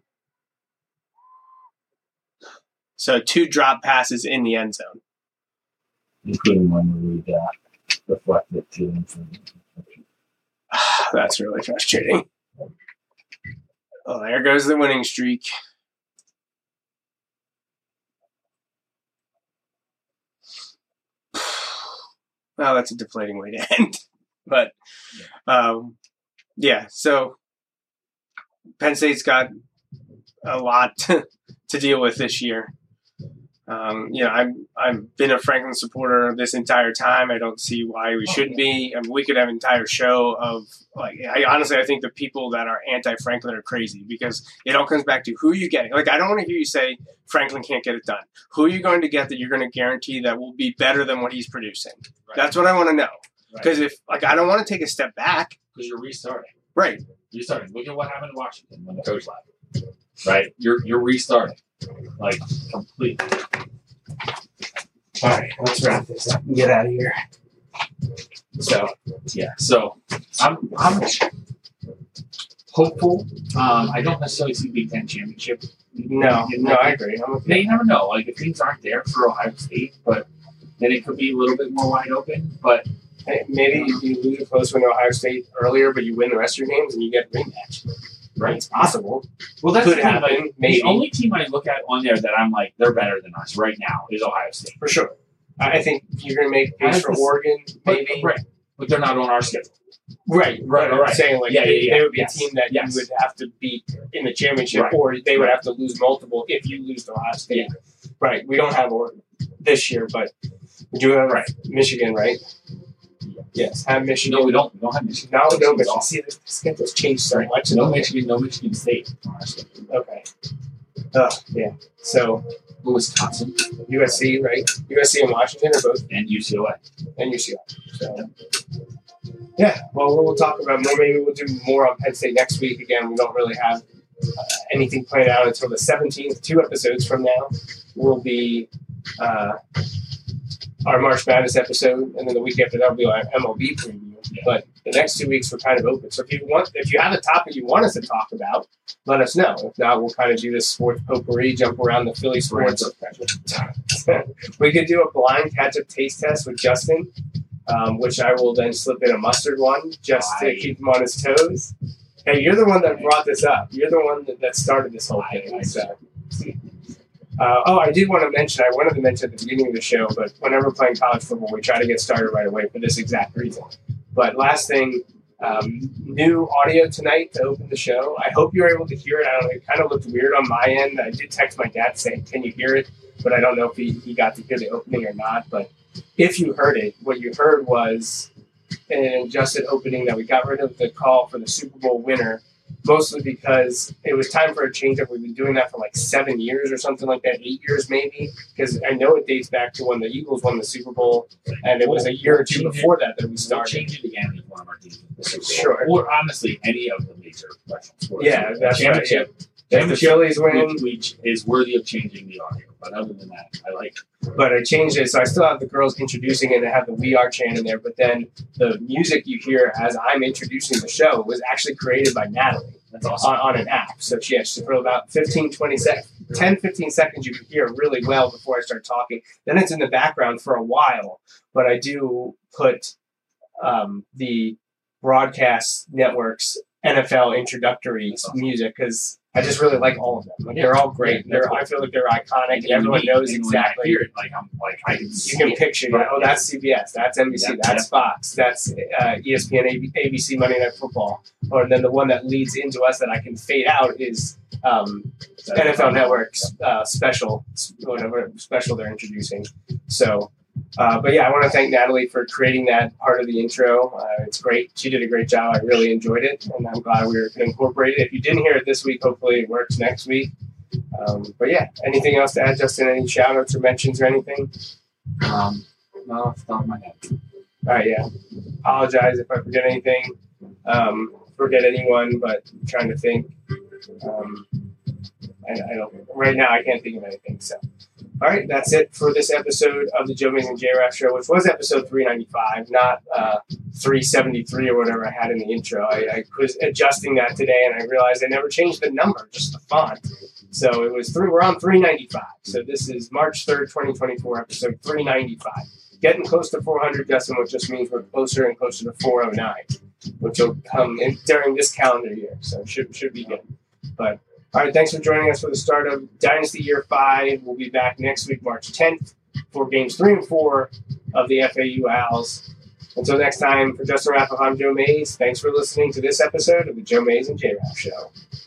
So 2 drop passes in the end zone. Including one where we got reflected to him from That's really frustrating. Oh, there goes the winning streak. Well, that's a deflating way to end. But, yeah, so Penn State's got a lot to deal with this year. I've been a Franklin supporter this entire time. I don't see why we shouldn't be. I mean, we could have an entire show of I think the people that are anti-Franklin are crazy because it all comes back to who you getting. Like, I don't want to hear you say Franklin can't get it done. Who are you going to get that you're going to guarantee that will be better than what he's producing? Right. That's what I want to know. Because I don't want to take a step back. Because you're restarting. Right. You're starting. Look at what happened in Washington when the coach left. Right? You're restarting. Like, completely. All right, let's wrap this up and get out of here. So, yeah. So, I'm hopeful. I don't necessarily see Big Ten championship. No, I agree. You never know. Like, if things aren't there for Ohio State, but then it could be a little bit more wide open. But maybe you lose a close one to Ohio State earlier, but you win the rest of your games and you get a rematch. Right. It's possible. Well, that's could happen. Maybe. The only team I look at on there that I'm like, they're better than us right now is Ohio State. For sure. I think you're going to make a case for Oregon, maybe. Right. But they're not on our schedule. Right. I'm saying, like, they would be a team that you would have to beat in the championship, or they would have to lose multiple if you lose to Ohio State. Yeah. Right. We don't have Oregon this year, but we do have Michigan, right? Yes, have Michigan. No, we don't. We don't have Michigan. No, Michigan. See, the schedule's changed so much. No Michigan State. Okay. Yeah. So, Wisconsin, USC, right? USC and Washington are both, and UCLA. So, yeah. Well, we'll talk about more. Maybe we'll do more on Penn State next week. Again, we don't really have anything planned out until the 17th. 2 episodes from now will be our March Madness episode, and then the week after that will be our MLB preview. Yeah. But the next 2 weeks we're kind of open. So if you have a topic you want us to talk about, let us know. If not, we'll kind of do this sports potpourri, jump around the Philly sports. We could do a blind ketchup taste test with Justin, which I will then slip in a mustard one just to keep him on his toes. Hey, you're the one that brought this up. You're the one that started this whole thing. So. I did want to mention, I wanted to mention at the beginning of the show, but whenever we're playing college football, we try to get started right away for this exact reason. But last thing, new audio tonight to open the show. I hope you're able to hear it. I don't know, it kind of looked weird on my end. I did text my dad saying, can you hear it? But I don't know if he got to hear the opening or not. But if you heard it, what you heard was an adjusted opening that we got rid of the call for the Super Bowl winner mostly because it was time for a change-up. We've been doing that for like 7 years or something like that, 8 years maybe, because I know it dates back to when the Eagles won the Super Bowl, and it was a year or two before that we started. We'll change it again if one of our teams wins the Super Bowl. Sure. Or honestly, any of the major professional sports. Yeah, that's right. Championship, If the Phillies win, which is worthy of changing the audio. But other than that, I like it. But I changed it, so I still have the girls introducing it and have the We Are chant in there, but then the music you hear as I'm introducing the show was actually created by Natalie. That's awesome. On an app. So for about 15 seconds you can hear really well before I start talking. Then it's in the background for a while, but I do put the broadcast network's NFL introductory music because I just really like all of them. Like they're all great. I feel like they're iconic. And everyone knows exactly. I hear it, I can see you can it. picture. Oh, that's CBS. That's NBC. That's Fox. That's ESPN, ABC Monday Night Football. Or then the one that leads into us that I can fade out is NFL Network's special, whatever special they're introducing. So. But yeah, I want to thank Natalie for creating that part of the intro. It's great. She did a great job. I really enjoyed it, and I'm glad we were going to incorporate it. If you didn't hear it this week, hopefully it works next week. But yeah, anything else to add, Justin? Any shout-outs or mentions or anything? No, off the top of my head. All right, yeah. Apologize if I forget anything. Forget anyone, but I'm trying to think. I don't. Right now, I can't think of anything. So. All right, that's it for this episode of the Joe Mays and J-Raff Show, which was episode 395, not 373 or whatever I had in the intro. I was adjusting that today, and I realized I never changed the number, just the font. So it was we're on 395. So this is March 3rd, 2024, episode 395. Getting close to 400, Justin, which just means we're closer and closer to 409, which will come in during this calendar year. So it should be good. But all right, thanks for joining us for the start of Dynasty Year 5. We'll be back next week, March 10th, for Games 3 and 4 of the FAU Owls. Until next time, for Justin Raff, I'm Joe Mays. Thanks for listening to this episode of the Joe Mays and J-Raff Show.